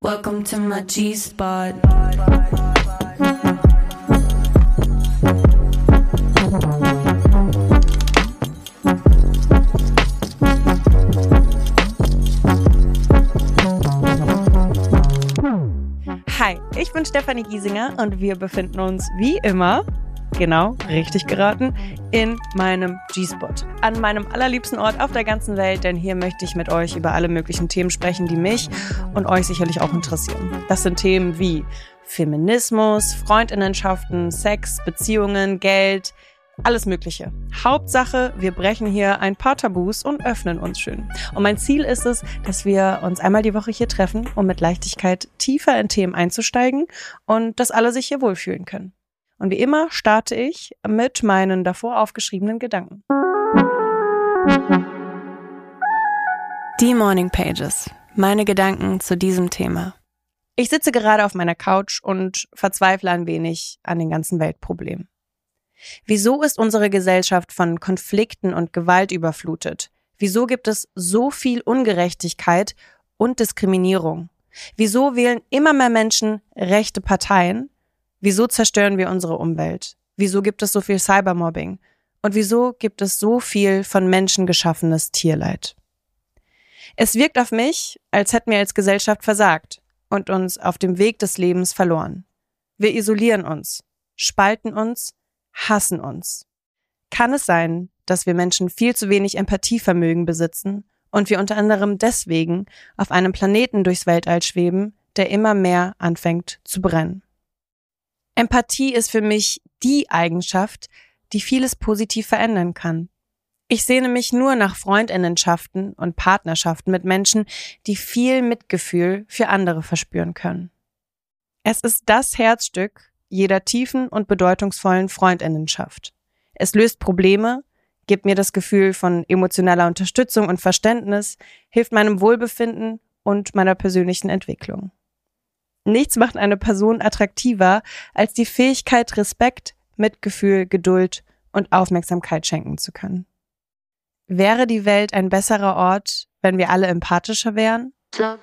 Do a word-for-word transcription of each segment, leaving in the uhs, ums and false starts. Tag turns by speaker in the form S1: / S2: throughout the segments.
S1: Welcome to my G-Spot.
S2: Hi, ich bin Stefanie Giesinger und wir befinden uns wie immer, genau, richtig geraten, in meinem G-Spot. An meinem allerliebsten Ort auf der ganzen Welt, denn hier möchte ich mit euch über alle möglichen Themen sprechen, die mich und euch sicherlich auch interessieren. Das sind Themen wie Feminismus, Freundinnenschaften, Sex, Beziehungen, Geld, alles Mögliche. Hauptsache, wir brechen hier ein paar Tabus und öffnen uns schön. Und mein Ziel ist es, dass wir uns einmal die Woche hier treffen, um mit Leichtigkeit tiefer in Themen einzusteigen und dass alle sich hier wohlfühlen können. Und wie immer starte ich mit meinen davor aufgeschriebenen Gedanken. Die Morning Pages. Meine Gedanken zu diesem Thema. Ich sitze gerade auf meiner Couch und verzweifle ein wenig an den ganzen Weltproblemen. Wieso ist unsere Gesellschaft von Konflikten und Gewalt überflutet? Wieso gibt es so viel Ungerechtigkeit und Diskriminierung? Wieso wählen immer mehr Menschen rechte Parteien? Wieso zerstören wir unsere Umwelt? Wieso gibt es so viel Cybermobbing? Und wieso gibt es so viel von Menschen geschaffenes Tierleid? Es wirkt auf mich, als hätten wir als Gesellschaft versagt und uns auf dem Weg des Lebens verloren. Wir isolieren uns, spalten uns, hassen uns. Kann es sein, dass wir Menschen viel zu wenig Empathievermögen besitzen und wir unter anderem deswegen auf einem Planeten durchs Weltall schweben, der immer mehr anfängt zu brennen? Empathie ist für mich die Eigenschaft, die vieles positiv verändern kann. Ich sehne mich nur nach Freundinnenschaften und Partnerschaften mit Menschen, die viel Mitgefühl für andere verspüren können. Es ist das Herzstück jeder tiefen und bedeutungsvollen Freundinnenschaft. Es löst Probleme, gibt mir das Gefühl von emotionaler Unterstützung und Verständnis, hilft meinem Wohlbefinden und meiner persönlichen Entwicklung. Nichts macht eine Person attraktiver als die Fähigkeit, Respekt, Mitgefühl, Geduld und Aufmerksamkeit schenken zu können. Wäre die Welt ein besserer Ort, wenn wir alle empathischer wären?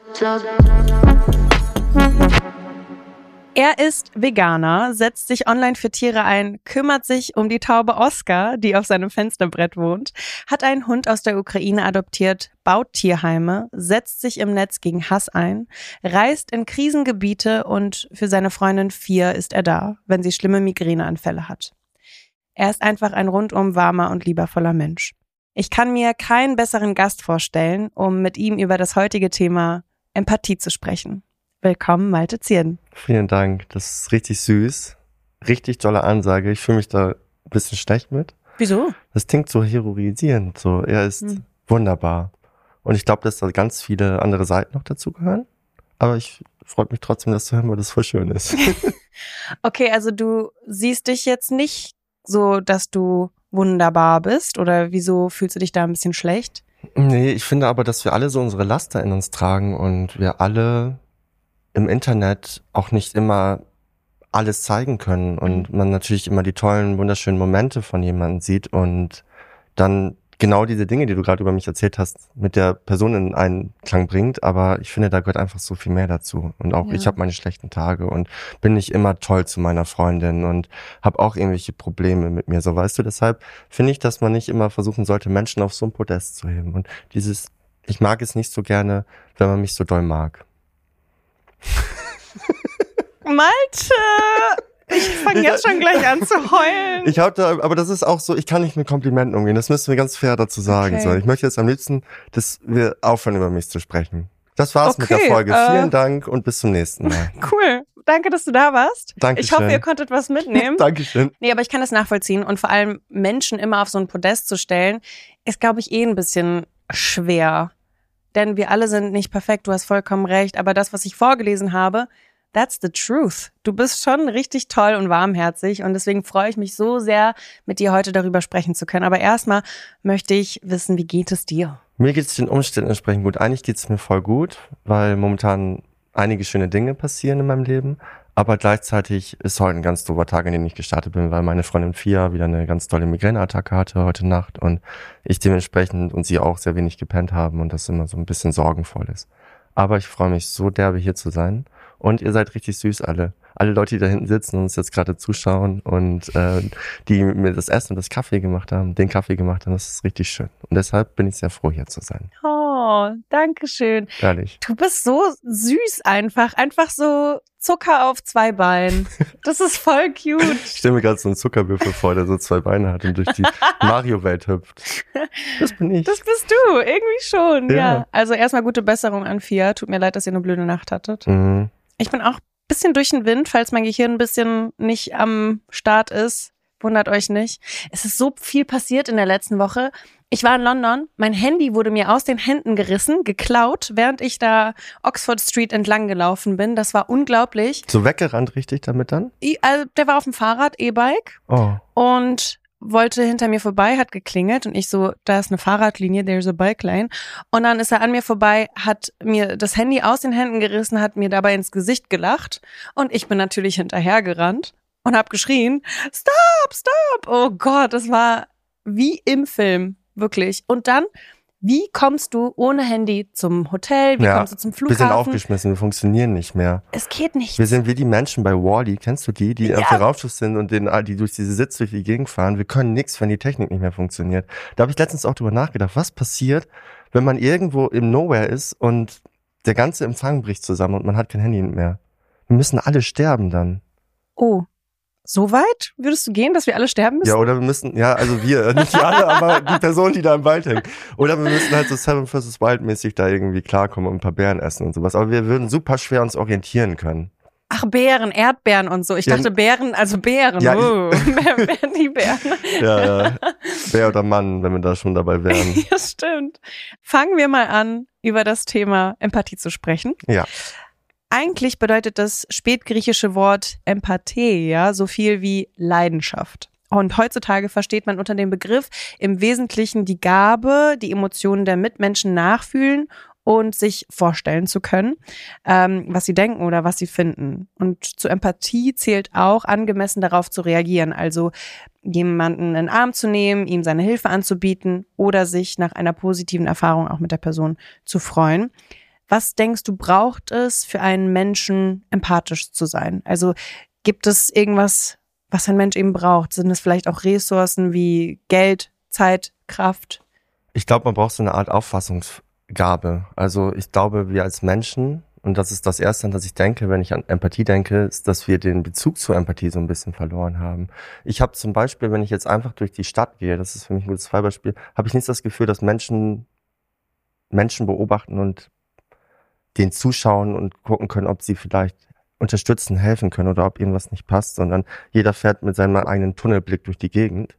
S2: Er ist Veganer, setzt sich online für Tiere ein, kümmert sich um die Taube Oscar, die auf seinem Fensterbrett wohnt, hat einen Hund aus der Ukraine adoptiert, baut Tierheime, setzt sich im Netz gegen Hass ein, reist in Krisengebiete und für seine Freundin Vier ist er da, wenn sie schlimme Migräneanfälle hat. Er ist einfach ein rundum warmer und liebevoller Mensch. Ich kann mir keinen besseren Gast vorstellen, um mit ihm über das heutige Thema Empathie zu sprechen. Willkommen, Malte Zierden.
S3: Vielen Dank, das ist richtig süß. Richtig tolle Ansage. Ich fühle mich da ein bisschen schlecht mit.
S2: Wieso?
S3: Das klingt so heroisierend. So, er ist hm. wunderbar. Und ich glaube, dass da ganz viele andere Seiten noch dazu gehören. Aber ich freut mich trotzdem, das zu hören, weil das voll schön ist.
S2: Okay, also du siehst dich jetzt nicht so, dass du wunderbar bist? Oder wieso fühlst du dich da ein bisschen schlecht?
S3: Nee, ich finde aber, dass wir alle so unsere Laster in uns tragen und wir alle im Internet auch nicht immer alles zeigen können und man natürlich immer die tollen, wunderschönen Momente von jemandem sieht und dann genau diese Dinge, die du gerade über mich erzählt hast, mit der Person in Einklang bringt, aber ich finde, da gehört einfach so viel mehr dazu und auch ja. Ich habe meine schlechten Tage und bin nicht immer toll zu meiner Freundin und habe auch irgendwelche Probleme mit mir, so weißt du, deshalb finde ich, dass man nicht immer versuchen sollte, Menschen auf so ein Podest zu heben und dieses, ich mag es nicht so gerne, wenn man mich so doll mag.
S2: Malte! Ich fange jetzt schon gleich an zu heulen.
S3: Ich hab da, aber das ist auch so, ich kann nicht mit Komplimenten umgehen. Das müssen wir ganz fair dazu sagen. Okay. So, ich möchte jetzt am liebsten, dass wir aufhören, über mich zu sprechen. Das war's okay, mit der Folge. Äh, Vielen Dank und bis zum nächsten Mal.
S2: Cool. Danke, dass du da warst.
S3: Dankeschön.
S2: Ich hoffe, ihr konntet was mitnehmen.
S3: Dankeschön.
S2: Nee, aber ich kann das nachvollziehen. Und vor allem Menschen immer auf so ein Podest zu stellen, ist, glaube ich, eh ein bisschen schwer. Denn wir alle sind nicht perfekt, du hast vollkommen recht. Aber das, was ich vorgelesen habe, that's the truth. Du bist schon richtig toll und warmherzig und deswegen freue ich mich so sehr, mit dir heute darüber sprechen zu können. Aber erstmal möchte ich wissen, wie geht es dir?
S3: Mir geht es den Umständen entsprechend gut. Eigentlich geht es mir voll gut, weil momentan einige schöne Dinge passieren in meinem Leben. Aber gleichzeitig ist heute ein ganz doofer Tag, an dem ich gestartet bin, weil meine Freundin Fia wieder eine ganz tolle Migräneattacke hatte heute Nacht und ich dementsprechend und sie auch sehr wenig gepennt haben und das immer so ein bisschen sorgenvoll ist. Aber ich freue mich so derbe, hier zu sein. Und ihr seid richtig süß alle. Alle Leute, die da hinten sitzen und uns jetzt gerade zuschauen und äh, die mir das Essen und das Kaffee gemacht haben, den Kaffee gemacht haben, das ist richtig schön. Und deshalb bin ich sehr froh, hier zu sein.
S2: Oh, danke schön.
S3: Ehrlich.
S2: Du bist so süß einfach. Einfach so Zucker auf zwei Beinen. Das ist voll cute.
S3: Ich stelle mir gerade so einen Zuckerwürfel vor, der so zwei Beine hat und durch die Mario-Welt hüpft. Das bin ich.
S2: Das bist du, irgendwie schon, ja.
S3: Ja.
S2: Also erstmal gute Besserung an Fia. Tut mir leid, dass ihr eine blöde Nacht hattet.
S3: Mhm.
S2: Ich bin auch ein bisschen durch den Wind, falls mein Gehirn ein bisschen nicht am Start ist. Wundert euch nicht. Es ist so viel passiert in der letzten Woche. Ich war in London, mein Handy wurde mir aus den Händen gerissen, geklaut, während ich da Oxford Street entlang gelaufen bin. Das war unglaublich.
S3: So weggerannt richtig damit dann?
S2: Ich, also der war auf dem Fahrrad, E-Bike,
S3: Oh.
S2: und wollte hinter mir vorbei, hat geklingelt und ich so, da ist eine Fahrradlinie, there's a bike lane. Und dann ist er an mir vorbei, hat mir das Handy aus den Händen gerissen, hat mir dabei ins Gesicht gelacht und ich bin natürlich hinterhergerannt und hab geschrien, stop, stop. Oh Gott, das war wie im Film, wirklich. Und dann, wie kommst du ohne Handy zum Hotel, wie
S3: Ja,
S2: kommst du zum
S3: wir
S2: Flughafen?
S3: sind aufgeschmissen, wir funktionieren nicht mehr.
S2: Es geht nicht.
S3: Wir sind wie die Menschen bei Wall-E, kennst du die, die
S2: Ja.
S3: auf dem Raumschiff sind und den, die durch diese Sitz durch die Gegend fahren. Wir können nichts, wenn die Technik nicht mehr funktioniert. Da habe ich letztens auch drüber nachgedacht, was passiert, wenn man irgendwo im Nowhere ist und der ganze Empfang bricht zusammen und man hat kein Handy mehr. Wir müssen alle sterben dann.
S2: Oh, so weit würdest du gehen, dass wir alle sterben müssen?
S3: Ja, oder wir müssen, ja, also wir, nicht alle, aber die Person, die da im Wald hängt. Oder wir müssen halt so Seven versus Wild mäßig da irgendwie klarkommen und ein paar Beeren essen und sowas. Aber wir würden super schwer uns orientieren können.
S2: Ach, Beeren, Erdbeeren und so. Ich
S3: Ja,
S2: dachte Beeren, also Beeren.
S3: Ja, ich-
S2: oh. Wer wären die Beeren?
S3: Ja, ja. Bär oder Mann, wenn wir da schon dabei wären.
S2: Ja, stimmt. Fangen wir mal an, über das Thema Empathie zu sprechen.
S3: Ja.
S2: Eigentlich bedeutet das spätgriechische Wort Empatheia so viel wie Leidenschaft. Und heutzutage versteht man unter dem Begriff im Wesentlichen die Gabe, die Emotionen der Mitmenschen nachfühlen und sich vorstellen zu können, ähm, was sie denken oder was sie finden. Und zur Empathie zählt auch, angemessen darauf zu reagieren, also jemanden in den Arm zu nehmen, ihm seine Hilfe anzubieten oder sich nach einer positiven Erfahrung auch mit der Person zu freuen. Was denkst du, braucht es für einen Menschen, empathisch zu sein? Also gibt es irgendwas, was ein Mensch eben braucht? Sind es vielleicht auch Ressourcen wie Geld, Zeit, Kraft?
S3: Ich glaube, man braucht so eine Art Auffassungsgabe. Also ich glaube, wir als Menschen, und das ist das Erste, an das ich denke, wenn ich an Empathie denke, ist, dass wir den Bezug zur Empathie so ein bisschen verloren haben. Ich habe zum Beispiel, wenn ich jetzt einfach durch die Stadt gehe, das ist für mich ein gutes Fallbeispiel, habe ich nicht das Gefühl, dass Menschen Menschen beobachten und den zuschauen und gucken können, ob sie vielleicht unterstützen, helfen können oder ob irgendwas nicht passt, sondern jeder fährt mit seinem eigenen Tunnelblick durch die Gegend.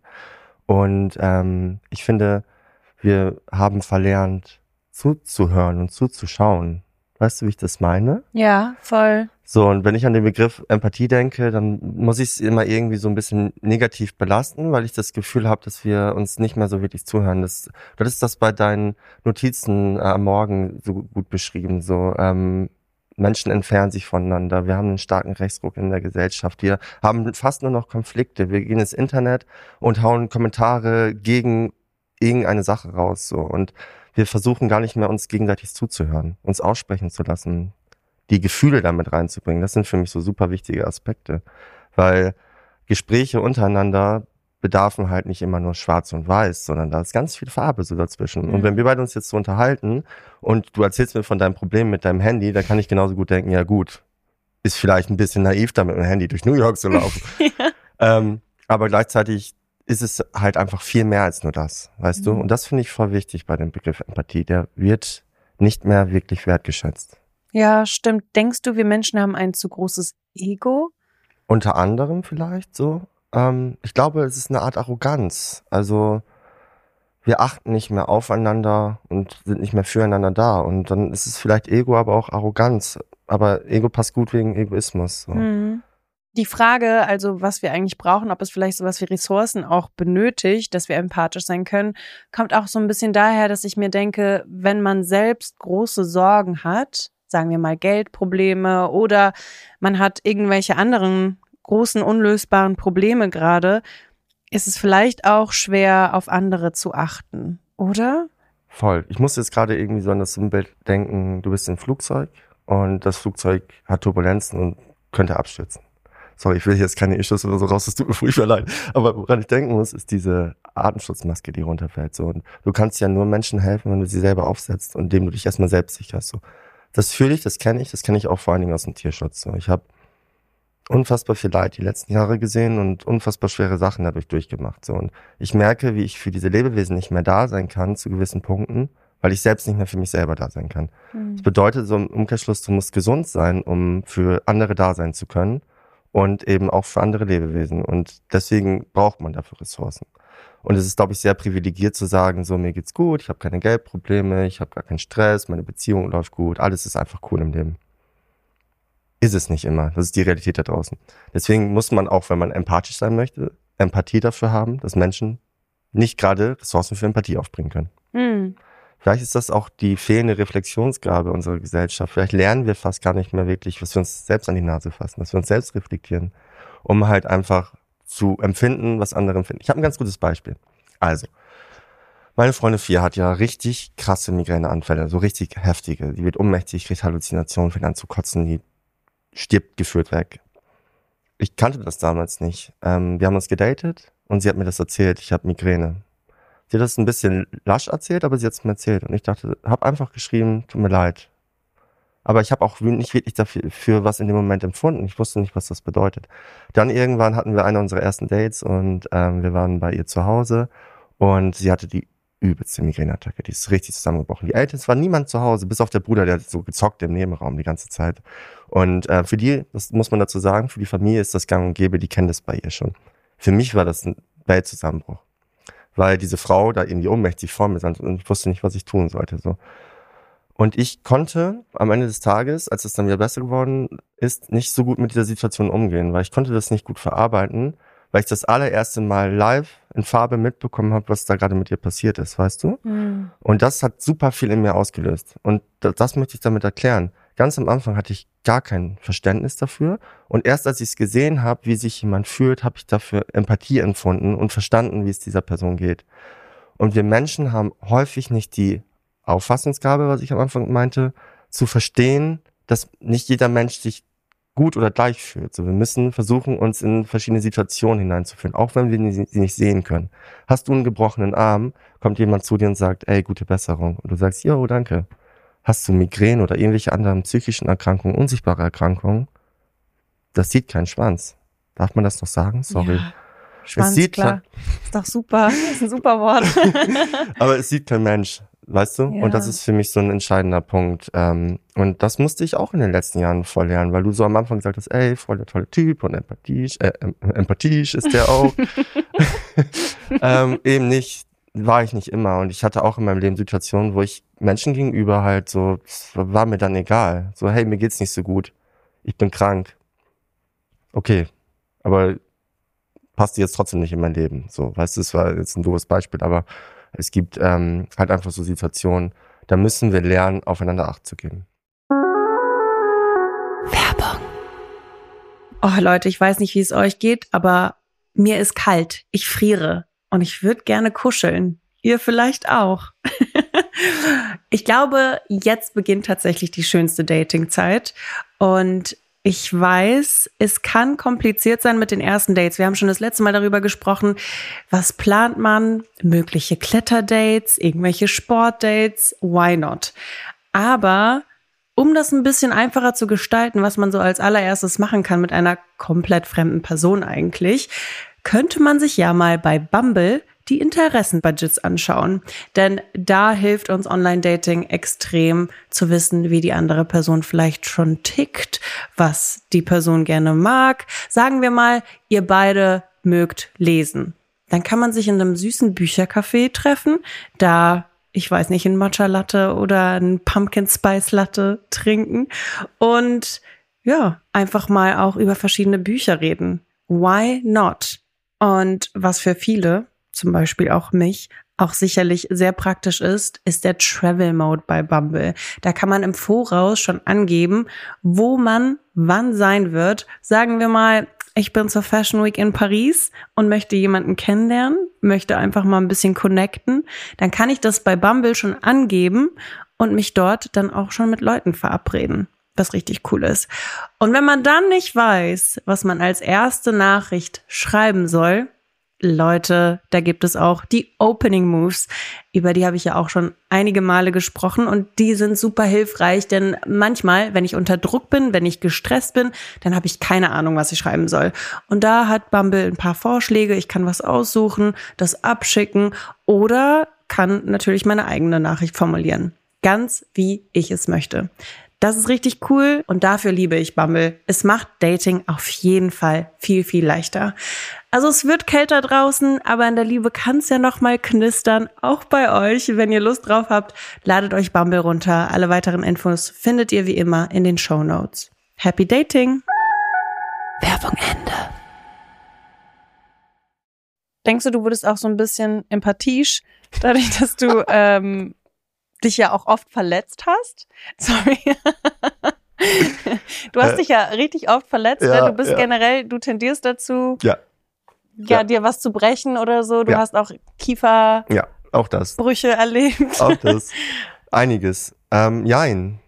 S3: Und ähm, ich finde, wir haben verlernt, zuzuhören und zuzuschauen. Weißt du, wie ich das meine?
S2: Ja, voll.
S3: So, und wenn ich an den Begriff Empathie denke, dann muss ich es immer irgendwie so ein bisschen negativ belasten, weil ich das Gefühl habe, dass wir uns nicht mehr so wirklich zuhören. Das, du hattest das bei deinen Notizen äh, am Morgen so gut beschrieben. So, ähm, Menschen entfernen sich voneinander. Wir haben einen starken Rechtsruck in der Gesellschaft. Wir haben fast nur noch Konflikte. Wir gehen ins Internet und hauen Kommentare gegen irgendeine Sache raus. So, und wir versuchen gar nicht mehr, uns gegenseitig zuzuhören, uns aussprechen zu lassen, die Gefühle damit reinzubringen. Das sind für mich so super wichtige Aspekte, weil Gespräche untereinander bedarfen halt nicht immer nur schwarz und weiß, sondern da ist ganz viel Farbe so dazwischen.
S2: Mhm.
S3: Und wenn wir beide uns jetzt so unterhalten und du erzählst mir von deinem Problem mit deinem Handy, dann kann ich genauso gut denken, ja gut, ist vielleicht ein bisschen naiv, da mit dem Handy durch New York zu laufen.
S2: Ja.
S3: ähm, aber gleichzeitig ist es halt einfach viel mehr als nur das, weißt
S2: Mhm.
S3: du? Und das finde ich voll wichtig bei dem Begriff Empathie. Der wird nicht mehr wirklich wertgeschätzt.
S2: Ja, stimmt. Denkst du, wir Menschen haben ein zu großes Ego?
S3: Unter anderem vielleicht so. Ähm, ich glaube, es ist eine Art Arroganz. Also wir achten nicht mehr aufeinander und sind nicht mehr füreinander da. Und dann ist es vielleicht Ego, aber auch Arroganz. Aber Ego passt gut wegen Egoismus. So.
S2: Mhm. Die Frage, also was wir eigentlich brauchen, ob es vielleicht sowas wie Ressourcen auch benötigt, dass wir empathisch sein können, kommt auch so ein bisschen daher, dass ich mir denke, wenn man selbst große Sorgen hat, sagen wir mal Geldprobleme oder man hat irgendwelche anderen großen unlösbaren Probleme gerade, ist es vielleicht auch schwer, auf andere zu achten, oder?
S3: Voll. Ich musste jetzt gerade irgendwie so an das Sinnbild denken, du bist im Flugzeug und das Flugzeug hat Turbulenzen und könnte abstürzen. Sorry, ich will jetzt keine Issues oder so raus, das tut mir furchtbar leid. Aber woran ich denken muss, ist diese Atemschutzmaske, die runterfällt. So. Und du kannst ja nur Menschen helfen, wenn du sie selber aufsetzt und indem du dich erstmal selbst sicherst. So. Das fühle ich, das kenne ich, das kenne ich auch vor allen Dingen aus dem Tierschutz. So. Ich habe unfassbar viel Leid die letzten Jahre gesehen und unfassbar schwere Sachen dadurch durchgemacht. So. Und ich merke, wie ich für diese Lebewesen nicht mehr da sein kann zu gewissen Punkten, weil ich selbst nicht mehr für mich selber da sein kann. Mhm. Das bedeutet so im Umkehrschluss, du musst gesund sein, um für andere da sein zu können. Und eben auch für andere Lebewesen. Und deswegen braucht man dafür Ressourcen. Und es ist, glaube ich, sehr privilegiert zu sagen, so, mir geht's gut, ich habe keine Geldprobleme, ich habe gar keinen Stress, meine Beziehung läuft gut, alles ist einfach cool im Leben. Ist es nicht immer. Das ist die Realität da draußen. Deswegen muss man auch, wenn man empathisch sein möchte, Empathie dafür haben, dass Menschen nicht gerade Ressourcen für Empathie aufbringen können. Mhm. Vielleicht ist das auch die fehlende Reflexionsgabe unserer Gesellschaft. Vielleicht lernen wir fast gar nicht mehr wirklich, was wir uns selbst an die Nase fassen, dass wir uns selbst reflektieren, um halt einfach zu empfinden, was andere empfinden. Ich habe ein ganz gutes Beispiel. Also, meine Freundin Fia hat ja richtig krasse Migräneanfälle, so richtig heftige. Die wird ohnmächtig, kriegt Halluzinationen, fängt an zu kotzen, die stirbt gefühlt weg. Ich kannte das damals nicht. Ähm, wir haben uns gedatet und sie hat mir das erzählt, ich habe Migräne. Sie hat das ein bisschen lasch erzählt, aber sie hat es mir erzählt. Und ich dachte, habe einfach geschrieben, tut mir leid. Aber ich habe auch nicht wirklich dafür für was in dem Moment empfunden. Ich wusste nicht, was das bedeutet. Dann irgendwann hatten wir eine unserer ersten Dates und ähm, wir waren bei ihr zu Hause und sie hatte die übelste Migräneattacke. Die ist richtig zusammengebrochen. Die Eltern, es war niemand zu Hause, bis auf der Bruder, der hat so gezockt im Nebenraum die ganze Zeit. Und äh, für die, das muss man dazu sagen, für die Familie ist das gang und gäbe, die kennen das bei ihr schon. Für mich war das ein Weltzusammenbruch. Weil diese Frau da irgendwie ohnmächtig vor mir stand und ich wusste nicht, was ich tun sollte. So. Und ich konnte am Ende des Tages, als es dann wieder besser geworden ist, nicht so gut mit dieser Situation umgehen, weil ich konnte das nicht gut verarbeiten, weil ich das allererste Mal live in Farbe mitbekommen habe, was da gerade mit ihr passiert ist, weißt du? Mhm. Und das hat super viel in mir ausgelöst. Und das, das möchte ich damit erklären. Ganz am Anfang hatte ich gar kein Verständnis dafür. Und erst als ich es gesehen habe, wie sich jemand fühlt, habe ich dafür Empathie empfunden und verstanden, wie es dieser Person geht. Und wir Menschen haben häufig nicht die Auffassungsgabe, was ich am Anfang meinte, zu verstehen, dass nicht jeder Mensch sich gut oder gleich fühlt. So, wir müssen versuchen, uns in verschiedene Situationen hineinzuführen, auch wenn wir sie nicht sehen können. Hast du einen gebrochenen Arm, kommt jemand zu dir und sagt, ey, gute Besserung. Und du sagst, jo, danke. Hast du Migräne oder irgendwelche anderen psychischen Erkrankungen, unsichtbare Erkrankungen? Das sieht kein Schwanz. Darf man das noch sagen? Sorry.
S2: Ja, Schwanz,
S3: es sieht
S2: klar. Ist doch super. Das ist ein super Wort.
S3: Aber es sieht kein Mensch, weißt du? Ja. Und das ist für mich so ein entscheidender Punkt. Und das musste ich auch in den letzten Jahren voll lernen, weil du so am Anfang gesagt hast, ey, voll der tolle Typ und empathisch, äh, empathisch ist der auch. ähm, eben nicht. War ich nicht immer. Und ich hatte auch in meinem Leben Situationen, wo ich Menschen gegenüber halt so, war mir dann egal. So, hey, mir geht's nicht so gut. Ich bin krank. Okay. Aber passt jetzt trotzdem nicht in mein Leben. So, weißt du, es war jetzt ein doofes Beispiel, aber es gibt ähm, halt einfach so Situationen, da müssen wir lernen, aufeinander Acht zu geben.
S2: Werbung. Oh Leute, ich weiß nicht, wie es euch geht, aber mir ist kalt. Ich friere. Und ich würde gerne kuscheln. Ihr vielleicht auch. Ich glaube, jetzt beginnt tatsächlich die schönste Datingzeit. Und ich weiß, es kann kompliziert sein mit den ersten Dates. Wir haben schon das letzte Mal darüber gesprochen. Was plant man? Mögliche Kletterdates, irgendwelche Sportdates. Why not? Aber um das ein bisschen einfacher zu gestalten, was man so als allererstes machen kann mit einer komplett fremden Person eigentlich, könnte man sich ja mal bei Bumble die Interessenbudgets anschauen. Denn da hilft uns Online-Dating extrem zu wissen, wie die andere Person vielleicht schon tickt, was die Person gerne mag. Sagen wir mal, ihr beide mögt lesen. Dann kann man sich in einem süßen Büchercafé treffen, da, ich weiß nicht, ein Matcha Latte oder ein Pumpkin Spice Latte trinken und ja, einfach mal auch über verschiedene Bücher reden. Why not? Und was für viele, zum Beispiel auch mich, auch sicherlich sehr praktisch ist, ist der Travel Mode bei Bumble. Da kann man im Voraus schon angeben, wo man wann sein wird. Sagen wir mal, ich bin zur Fashion Week in Paris und möchte jemanden kennenlernen, möchte einfach mal ein bisschen connecten, dann kann ich das bei Bumble schon angeben und mich dort dann auch schon mit Leuten verabreden, was richtig cool ist. Und wenn man dann nicht weiß, was man als erste Nachricht schreiben soll, Leute, da gibt es auch die Opening Moves, über die habe ich ja auch schon einige Male gesprochen und die sind super hilfreich, denn manchmal, wenn ich unter Druck bin, wenn ich gestresst bin, dann habe ich keine Ahnung, was ich schreiben soll. Und da hat Bumble ein paar Vorschläge, ich kann was aussuchen, das abschicken oder kann natürlich meine eigene Nachricht formulieren. Ganz wie ich es möchte. Das ist richtig cool und dafür liebe ich Bumble. Es macht Dating auf jeden Fall viel, viel leichter. Also es wird kälter draußen, aber in der Liebe kann es ja noch mal knistern. Auch bei euch, wenn ihr Lust drauf habt, ladet euch Bumble runter. Alle weiteren Infos findet ihr wie immer in den Shownotes. Happy Dating! Werbung Ende. Denkst du, du wurdest auch so ein bisschen empathisch, dadurch, dass du ähm, dich ja auch oft verletzt hast? Sorry. Du hast äh, dich ja richtig oft verletzt. Ja, ne? Du bist ja. generell, du tendierst dazu,
S3: ja.
S2: Ja, ja, dir was zu brechen oder so. Du ja. hast auch Kiefer,
S3: ja, auch das.
S2: Brüche erlebt.
S3: Auch das. Einiges. Ähm, jein.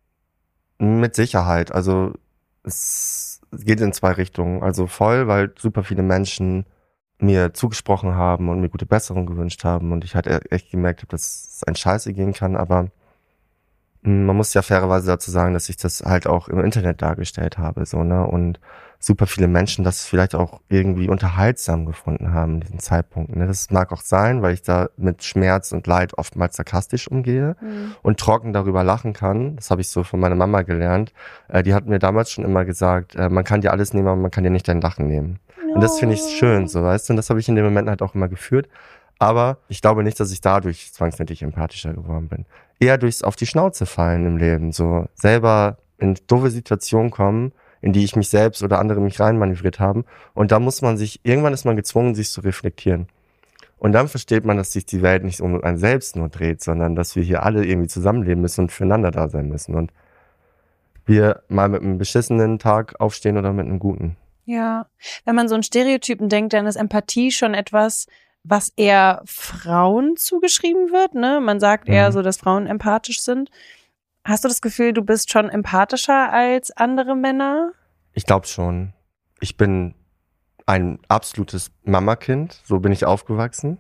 S3: Mit Sicherheit. Also es geht in zwei Richtungen. Also voll, weil super viele Menschen mir zugesprochen haben und mir gute Besserung gewünscht haben und ich halt echt gemerkt habe, dass es ein Scheiße gehen kann, aber man muss ja fairerweise dazu sagen, dass ich das halt auch im Internet dargestellt habe, so, ne, und super viele Menschen das vielleicht auch irgendwie unterhaltsam gefunden haben in diesem Zeitpunkt, ne. Das mag auch sein, weil ich da mit Schmerz und Leid oftmals sarkastisch umgehe mhm. und trocken darüber lachen kann. Das habe ich so von meiner Mama gelernt. Äh, die hat mir damals schon immer gesagt, äh, man kann dir alles nehmen, aber man kann dir nicht dein Lachen nehmen. No. Und das finde ich schön, so, weißt du, und das habe ich in dem Moment halt auch immer geführt. Aber ich glaube nicht, dass ich dadurch zwangsläufig empathischer geworden bin. Eher durchs auf die Schnauze fallen im Leben, so selber in doofe Situationen kommen, in die ich mich selbst oder andere mich reinmanövriert haben. Und da muss man sich, irgendwann ist man gezwungen, sich zu reflektieren. Und dann versteht man, dass sich die Welt nicht um einen selbst nur dreht, sondern dass wir hier alle irgendwie zusammenleben müssen und füreinander da sein müssen. Und wir mal mit einem beschissenen Tag aufstehen oder mit einem guten.
S2: Ja, wenn man so an Stereotypen denkt, dann ist Empathie schon etwas, was eher Frauen zugeschrieben wird, ne? Man sagt eher mhm. so, dass Frauen empathisch sind. Hast du das Gefühl, du bist schon empathischer als andere Männer?
S3: Ich glaube schon. Ich bin ein absolutes Mamakind. So bin ich aufgewachsen.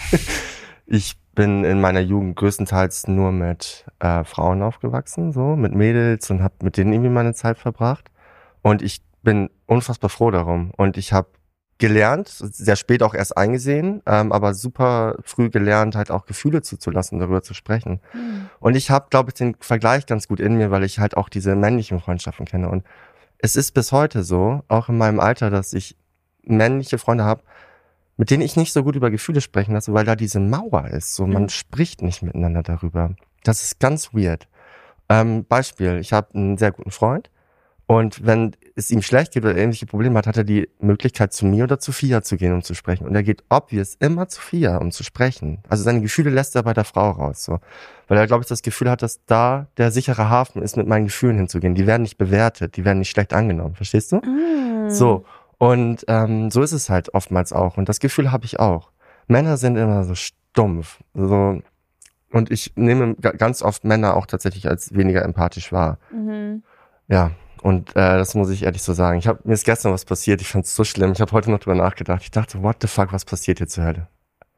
S3: Ich bin in meiner Jugend größtenteils nur mit äh, Frauen aufgewachsen, so mit Mädels und habe mit denen irgendwie meine Zeit verbracht. Und ich bin unfassbar froh darum. Und ich habe gelernt, sehr spät auch erst eingesehen, ähm, aber super früh gelernt, halt auch Gefühle zuzulassen, darüber zu sprechen. Mhm. Und ich habe, glaube ich, den Vergleich ganz gut in mir, weil ich halt auch diese männlichen Freundschaften kenne. Und es ist bis heute so, auch in meinem Alter, dass ich männliche Freunde habe, mit denen ich nicht so gut über Gefühle sprechen lasse, weil da diese Mauer ist. So, man mhm. spricht nicht miteinander darüber. Das ist ganz weird. Ähm, Beispiel, ich habe einen sehr guten Freund. Und wenn es ihm schlecht geht oder ähnliche Probleme hat, hat er die Möglichkeit, zu mir oder zu Fia zu gehen, um zu sprechen. Und er geht obvious immer zu Fia, um zu sprechen. Also seine Gefühle lässt er bei der Frau raus, so. Weil er, glaube ich, das Gefühl hat, dass da der sichere Hafen ist, mit meinen Gefühlen hinzugehen. Die werden nicht bewertet, die werden nicht schlecht angenommen. Verstehst du? Mm. So. Und ähm, so ist es halt oftmals auch. Und das Gefühl habe ich auch. Männer sind immer so stumpf. So. Und ich nehme ganz oft Männer auch tatsächlich als weniger empathisch wahr. Mhm. Ja. Und äh, das muss ich ehrlich so sagen. Ich hab, mir ist gestern was passiert, ich fand es so schlimm. Ich habe heute noch drüber nachgedacht. Ich dachte, what the fuck, was passiert hier zur Hölle?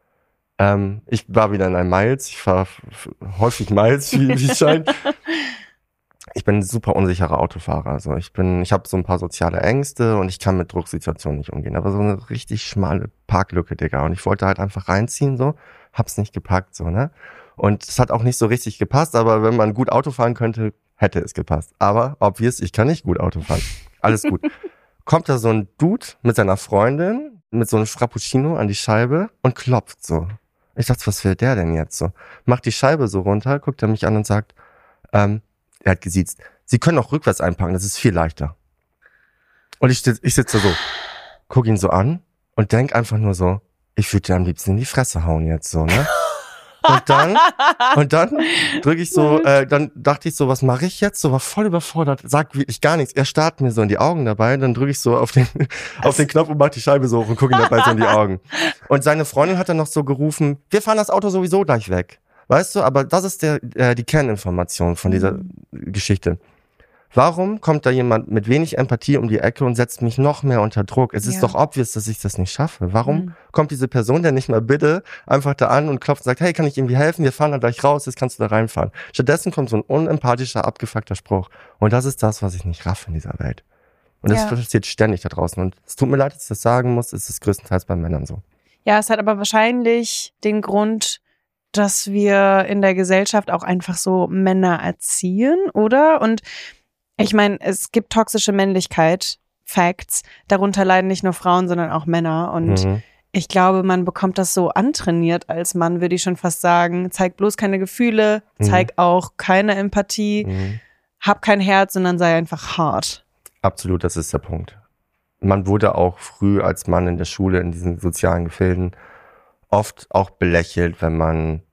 S3: Ähm, ich war wieder in einem Miles. Ich fahre f- häufig Miles, wie es scheint. Ich bin ein super unsicherer Autofahrer. Also ich bin, ich habe so ein paar soziale Ängste und ich kann mit Drucksituationen nicht umgehen. Aber so eine richtig schmale Parklücke, Digga. Und ich wollte halt einfach reinziehen, so. Hab's nicht gepackt, so, ne? Und es hat auch nicht so richtig gepasst, aber wenn man gut Auto fahren könnte, hätte es gepasst. Aber obvious, ich kann nicht gut Auto fahren. Alles gut. Kommt da so ein Dude mit seiner Freundin, mit so einem Frappuccino an die Scheibe und klopft so. Ich dachte, was will der denn jetzt so? Macht die Scheibe so runter, guckt er mich an und sagt, ähm, er hat gesiezt, Sie können auch rückwärts einparken, das ist viel leichter. Und ich, ich sitze so, guck ihn so an und denk einfach nur so, ich würde dir am liebsten in die Fresse hauen jetzt so, ne? Und dann, und dann drücke ich so, äh, dann dachte ich so, was mache ich jetzt? So war voll überfordert, sagt wirklich gar nichts. Er starrt mir so in die Augen dabei, dann drücke ich so auf den, auf den Knopf und mach die Scheibe so hoch und gucke ihm dabei so in die Augen. Und seine Freundin hat dann noch so gerufen, wir fahren das Auto sowieso gleich weg. Weißt du, aber das ist der, äh, die Kerninformation von dieser mhm. Geschichte. Warum kommt da jemand mit wenig Empathie um die Ecke und setzt mich noch mehr unter Druck? Es ist ja. doch obvious, dass ich das nicht schaffe. Warum mhm. kommt diese Person denn nicht mal bitte einfach da an und klopft und sagt, hey, kann ich irgendwie helfen? Wir fahren da gleich raus, jetzt kannst du da reinfahren. Stattdessen kommt so ein unempathischer, abgefuckter Spruch. Und das ist das, was ich nicht raffe in dieser Welt. Und das ja. passiert ständig da draußen. Und es tut mir leid, dass ich das sagen muss, es ist größtenteils bei Männern so.
S2: Ja, es hat aber wahrscheinlich den Grund, dass wir in der Gesellschaft auch einfach so Männer erziehen, oder? Und ich meine, es gibt toxische Männlichkeit, Facts. Darunter leiden nicht nur Frauen, sondern auch Männer. Und mhm. ich glaube, man bekommt das so antrainiert als Mann, würde ich schon fast sagen. Zeig bloß keine Gefühle, mhm. zeig auch keine Empathie, mhm. hab kein Herz, sondern sei einfach hart.
S3: Absolut, das ist der Punkt. Man wurde auch früh als Mann in der Schule, in diesen sozialen Gefilden, oft auch belächelt, wenn man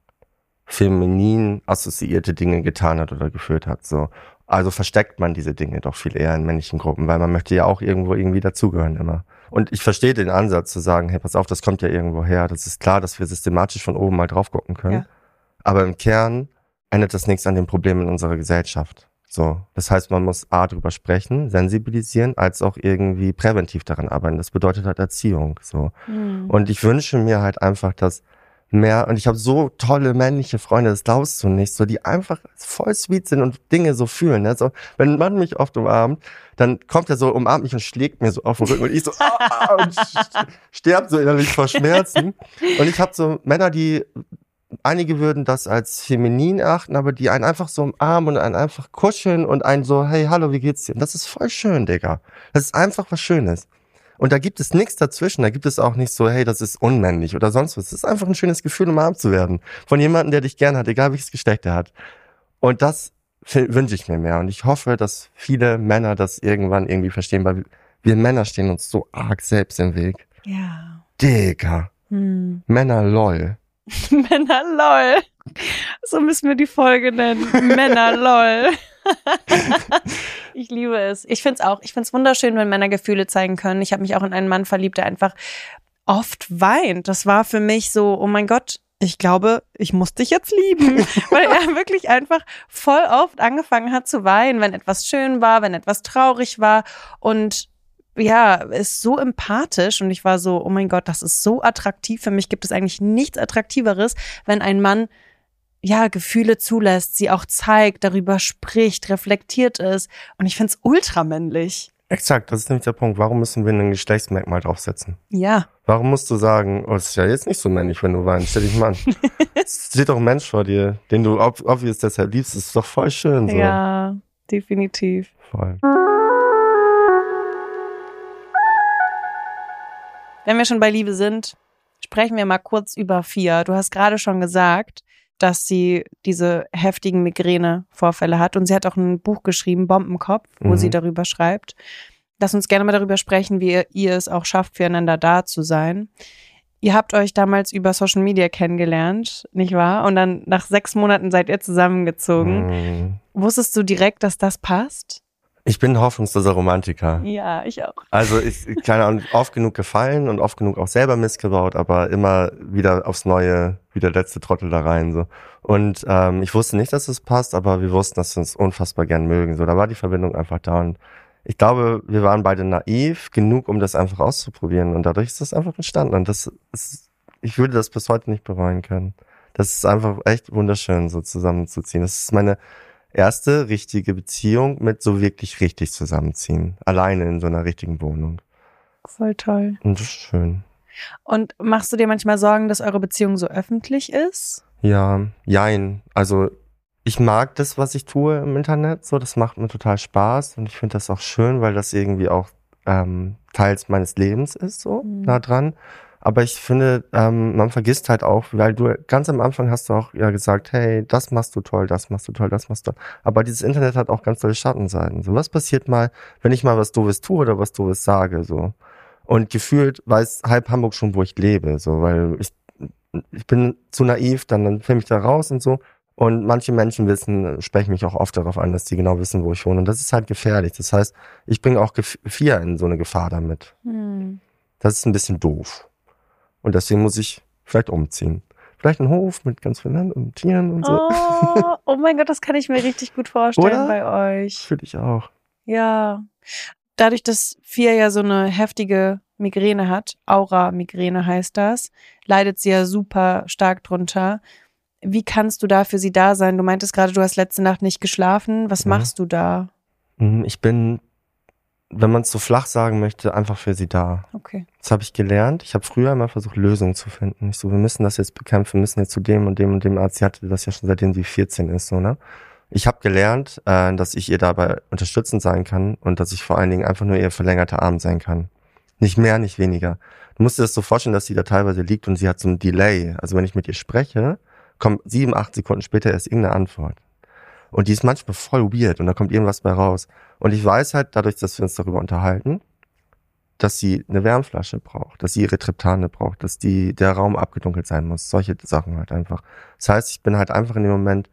S3: feminin assoziierte Dinge getan hat oder geführt hat. So. Also versteckt man diese Dinge doch viel eher in männlichen Gruppen, weil man möchte ja auch irgendwo irgendwie dazugehören immer. Und ich verstehe den Ansatz zu sagen, hey, pass auf, das kommt ja irgendwo her. Das ist klar, dass wir systematisch von oben mal drauf gucken können. Ja. Aber im Kern ändert das nichts an den Problemen in unserer Gesellschaft. So, das heißt, man muss A, drüber sprechen, sensibilisieren, als auch irgendwie präventiv daran arbeiten. Das bedeutet halt Erziehung. So. Mhm. Und ich wünsche mir halt einfach, dass mehr, und ich habe so tolle männliche Freunde, das glaubst du nicht, so, die einfach voll sweet sind und Dinge so fühlen. Ne? So, wenn ein Mann mich oft umarmt, dann kommt er so, umarmt mich und schlägt mir so auf den Rücken und ich so, ah, und sterb so innerlich vor Schmerzen. Und ich habe so Männer, die, einige würden das als feminin erachten, aber die einen einfach so umarmen und einen einfach kuscheln und einen so, hey, hallo, wie geht's dir? Und das ist voll schön, Digga. Das ist einfach was Schönes. Und da gibt es nichts dazwischen, da gibt es auch nicht so, hey, das ist unmännlich oder sonst was. Es ist einfach ein schönes Gefühl, umarmt zu werden. Von jemandem, der dich gern hat, egal welches Geschlecht er hat. Und das wünsche ich mir mehr. Und ich hoffe, dass viele Männer das irgendwann irgendwie verstehen, weil wir Männer stehen uns so arg selbst im Weg.
S2: Ja.
S3: Digga. Hm. Männer lol.
S2: Männer lol. So müssen wir die Folge nennen. Männer lol. Ich liebe es. Ich finde es auch. Ich finde es wunderschön, wenn Männer Gefühle zeigen können. Ich habe mich auch in einen Mann verliebt, der einfach oft weint. Das war für mich so, oh mein Gott, ich glaube, ich muss dich jetzt lieben. Weil er wirklich einfach voll oft angefangen hat zu weinen, wenn etwas schön war, wenn etwas traurig war. Und ja, ist so empathisch. Und ich war so, oh mein Gott, das ist so attraktiv. Für mich gibt es eigentlich nichts Attraktiveres, wenn ein Mann ja, Gefühle zulässt, sie auch zeigt, darüber spricht, reflektiert ist. Und ich finde es ultramännlich.
S3: Exakt, das ist nämlich der Punkt. Warum müssen wir ein Geschlechtsmerkmal draufsetzen?
S2: Ja.
S3: Warum musst du sagen, oh, es ist ja jetzt nicht so männlich, wenn du weinst, stell dich mal an. Es steht doch ein Mensch vor dir, den du ob- obvious deshalb liebst. Das ist doch voll schön. So.
S2: Ja, definitiv.
S3: Voll.
S2: Wenn wir schon bei Liebe sind, sprechen wir mal kurz über Fia. Du hast gerade schon gesagt, dass sie diese heftigen Migräne-Vorfälle hat. Und sie hat auch ein Buch geschrieben, Bombenkopf, wo mhm. sie darüber schreibt. Lass uns gerne mal darüber sprechen, wie ihr, ihr es auch schafft, füreinander da zu sein. Ihr habt euch damals über Social Media kennengelernt, nicht wahr? Und dann nach sechs Monaten seid ihr zusammengezogen. Mhm. Wusstest du direkt, dass das passt?
S3: Ich bin ein hoffnungsloser Romantiker.
S2: Ja, ich auch.
S3: Also ich, keine Ahnung, oft genug gefallen und oft genug auch selber missgebaut, aber immer wieder aufs Neue, wie der letzte Trottel da rein. So. Und ähm, ich wusste nicht, dass es passt, aber wir wussten, dass wir uns unfassbar gern mögen. So, da war die Verbindung einfach da. Und ich glaube, wir waren beide naiv genug, um das einfach auszuprobieren. Und dadurch ist das einfach entstanden. Und das ist, ich würde das bis heute nicht bereuen können. Das ist einfach echt wunderschön, so zusammenzuziehen. Das ist meine erste richtige Beziehung mit so wirklich richtig zusammenziehen. Alleine in so einer richtigen Wohnung.
S2: Voll toll.
S3: Und das ist schön.
S2: Und machst du dir manchmal Sorgen, dass eure Beziehung so öffentlich ist?
S3: Ja, jein. Also ich mag das, was ich tue im Internet. So, das macht mir total Spaß. Und ich finde das auch schön, weil das irgendwie auch ähm, Teils meines Lebens ist, so mhm. nah dran. Aber ich finde, ähm, man vergisst halt auch, weil du ganz am Anfang hast du auch ja gesagt, hey, das machst du toll, das machst du toll, das machst du toll. Aber dieses Internet hat auch ganz tolle Schattenseiten. So, was passiert mal, wenn ich mal was Doofes tue oder was Doofes sage, so. Und gefühlt weiß halb Hamburg schon, wo ich lebe, so, weil ich ich bin zu naiv, dann, dann filme ich da raus und so. Und manche Menschen wissen, sprechen mich auch oft darauf an, dass die genau wissen, wo ich wohne. Und das ist halt gefährlich. Das heißt, ich bringe auch vier in so eine Gefahr damit. Hm. Das ist ein bisschen doof. Und deswegen muss ich vielleicht umziehen. Vielleicht einen Hof mit ganz vielen Land und Tieren und so.
S2: Oh, oh mein Gott, das kann ich mir richtig gut vorstellen
S3: Oder?
S2: bei euch.
S3: Für dich auch.
S2: Ja. Dadurch, dass Fia ja so eine heftige Migräne hat, Aura-Migräne heißt das, leidet sie ja super stark drunter. Wie kannst du da für sie da sein? Du meintest gerade, du hast letzte Nacht nicht geschlafen. Was mhm. machst du da?
S3: Ich bin, wenn man es so flach sagen möchte, einfach für sie da.
S2: Okay.
S3: Das habe ich gelernt. Ich habe früher immer versucht, Lösungen zu finden. Ich so, wir müssen das jetzt bekämpfen, wir müssen jetzt zu dem und dem und dem Arzt. Sie hatte das ja schon seitdem sie vierzehn ist, so, ne? Ich habe gelernt, äh, dass ich ihr dabei unterstützend sein kann und dass ich vor allen Dingen einfach nur ihr verlängerter Arm sein kann. Nicht mehr, nicht weniger. Du musst dir das so vorstellen, dass sie da teilweise liegt und sie hat so ein Delay. Also wenn ich mit ihr spreche, kommt sieben, acht Sekunden später erst irgendeine Antwort. Und die ist manchmal voll weird und da kommt irgendwas bei raus. Und ich weiß halt, dadurch, dass wir uns darüber unterhalten, dass sie eine Wärmflasche braucht, dass sie ihre Triptane braucht, dass die, der Raum abgedunkelt sein muss. Solche Sachen halt einfach. Das heißt, ich bin halt einfach in dem Moment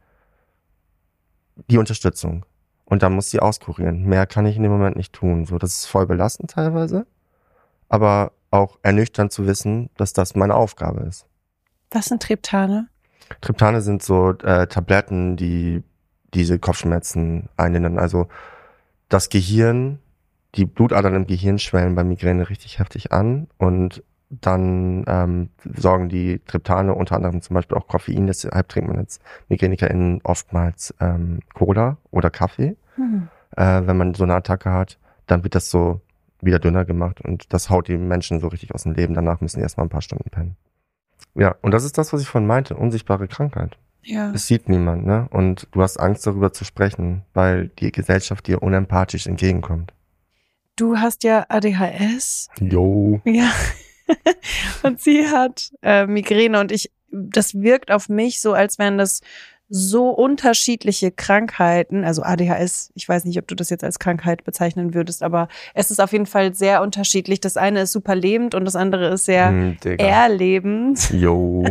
S3: die Unterstützung. Und dann muss sie auskurieren. Mehr kann ich in dem Moment nicht tun. So, das ist voll belastend teilweise. Aber auch ernüchternd zu wissen, dass das meine Aufgabe ist.
S2: Was sind Triptane?
S3: Triptane sind so äh, Tabletten, die diese Kopfschmerzen einnehmen. Also das Gehirn, die Blutadern im Gehirn schwellen bei Migräne richtig heftig an und dann ähm, sorgen die Triptane unter anderem zum Beispiel auch Koffein. Deshalb trinkt man jetzt MigränikerInnen oftmals ähm, Cola oder Kaffee. Mhm. Äh, wenn man so eine Attacke hat, dann wird das so wieder dünner gemacht und das haut die Menschen so richtig aus dem Leben. Danach müssen die erstmal ein paar Stunden pennen. Ja, und das ist das, was ich vorhin meinte, unsichtbare Krankheit.
S2: Ja.
S3: Es sieht niemand, ne? Und du hast Angst, darüber zu sprechen, weil die Gesellschaft dir unempathisch entgegenkommt.
S2: Du hast ja A D H S.
S3: Jo.
S2: Ja. Und sie hat äh, Migräne und ich, das wirkt auf mich so, als wären das so unterschiedliche Krankheiten, also A D H S, ich weiß nicht, ob du das jetzt als Krankheit bezeichnen würdest, aber es ist auf jeden Fall sehr unterschiedlich. Das eine ist super lebend und das andere ist sehr hm, erlebend.
S3: Jo.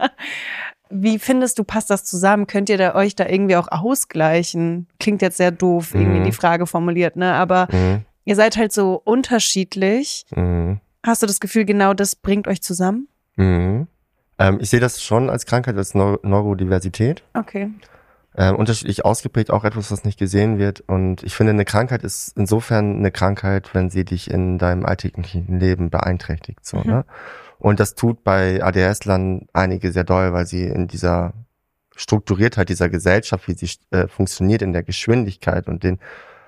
S2: Wie findest du, passt das zusammen? Könnt ihr da euch da irgendwie auch ausgleichen? Klingt jetzt sehr doof, irgendwie mhm. die Frage formuliert, ne? Aber mhm. ihr seid halt so unterschiedlich. Mhm. Hast du das Gefühl, genau das bringt euch zusammen?
S3: Mhm. Ähm, ich sehe das schon als Krankheit, als Neu- Neurodiversität.
S2: Okay.
S3: Ähm, unterschiedlich ausgeprägt, auch etwas, was nicht gesehen wird. Und ich finde, eine Krankheit ist insofern eine Krankheit, wenn sie dich in deinem alltäglichen Leben beeinträchtigt. So, mhm. ne? Und das tut bei A D H S-Lern einige sehr doll, weil sie in dieser Strukturiertheit dieser Gesellschaft, wie sie äh, funktioniert, in der Geschwindigkeit und den,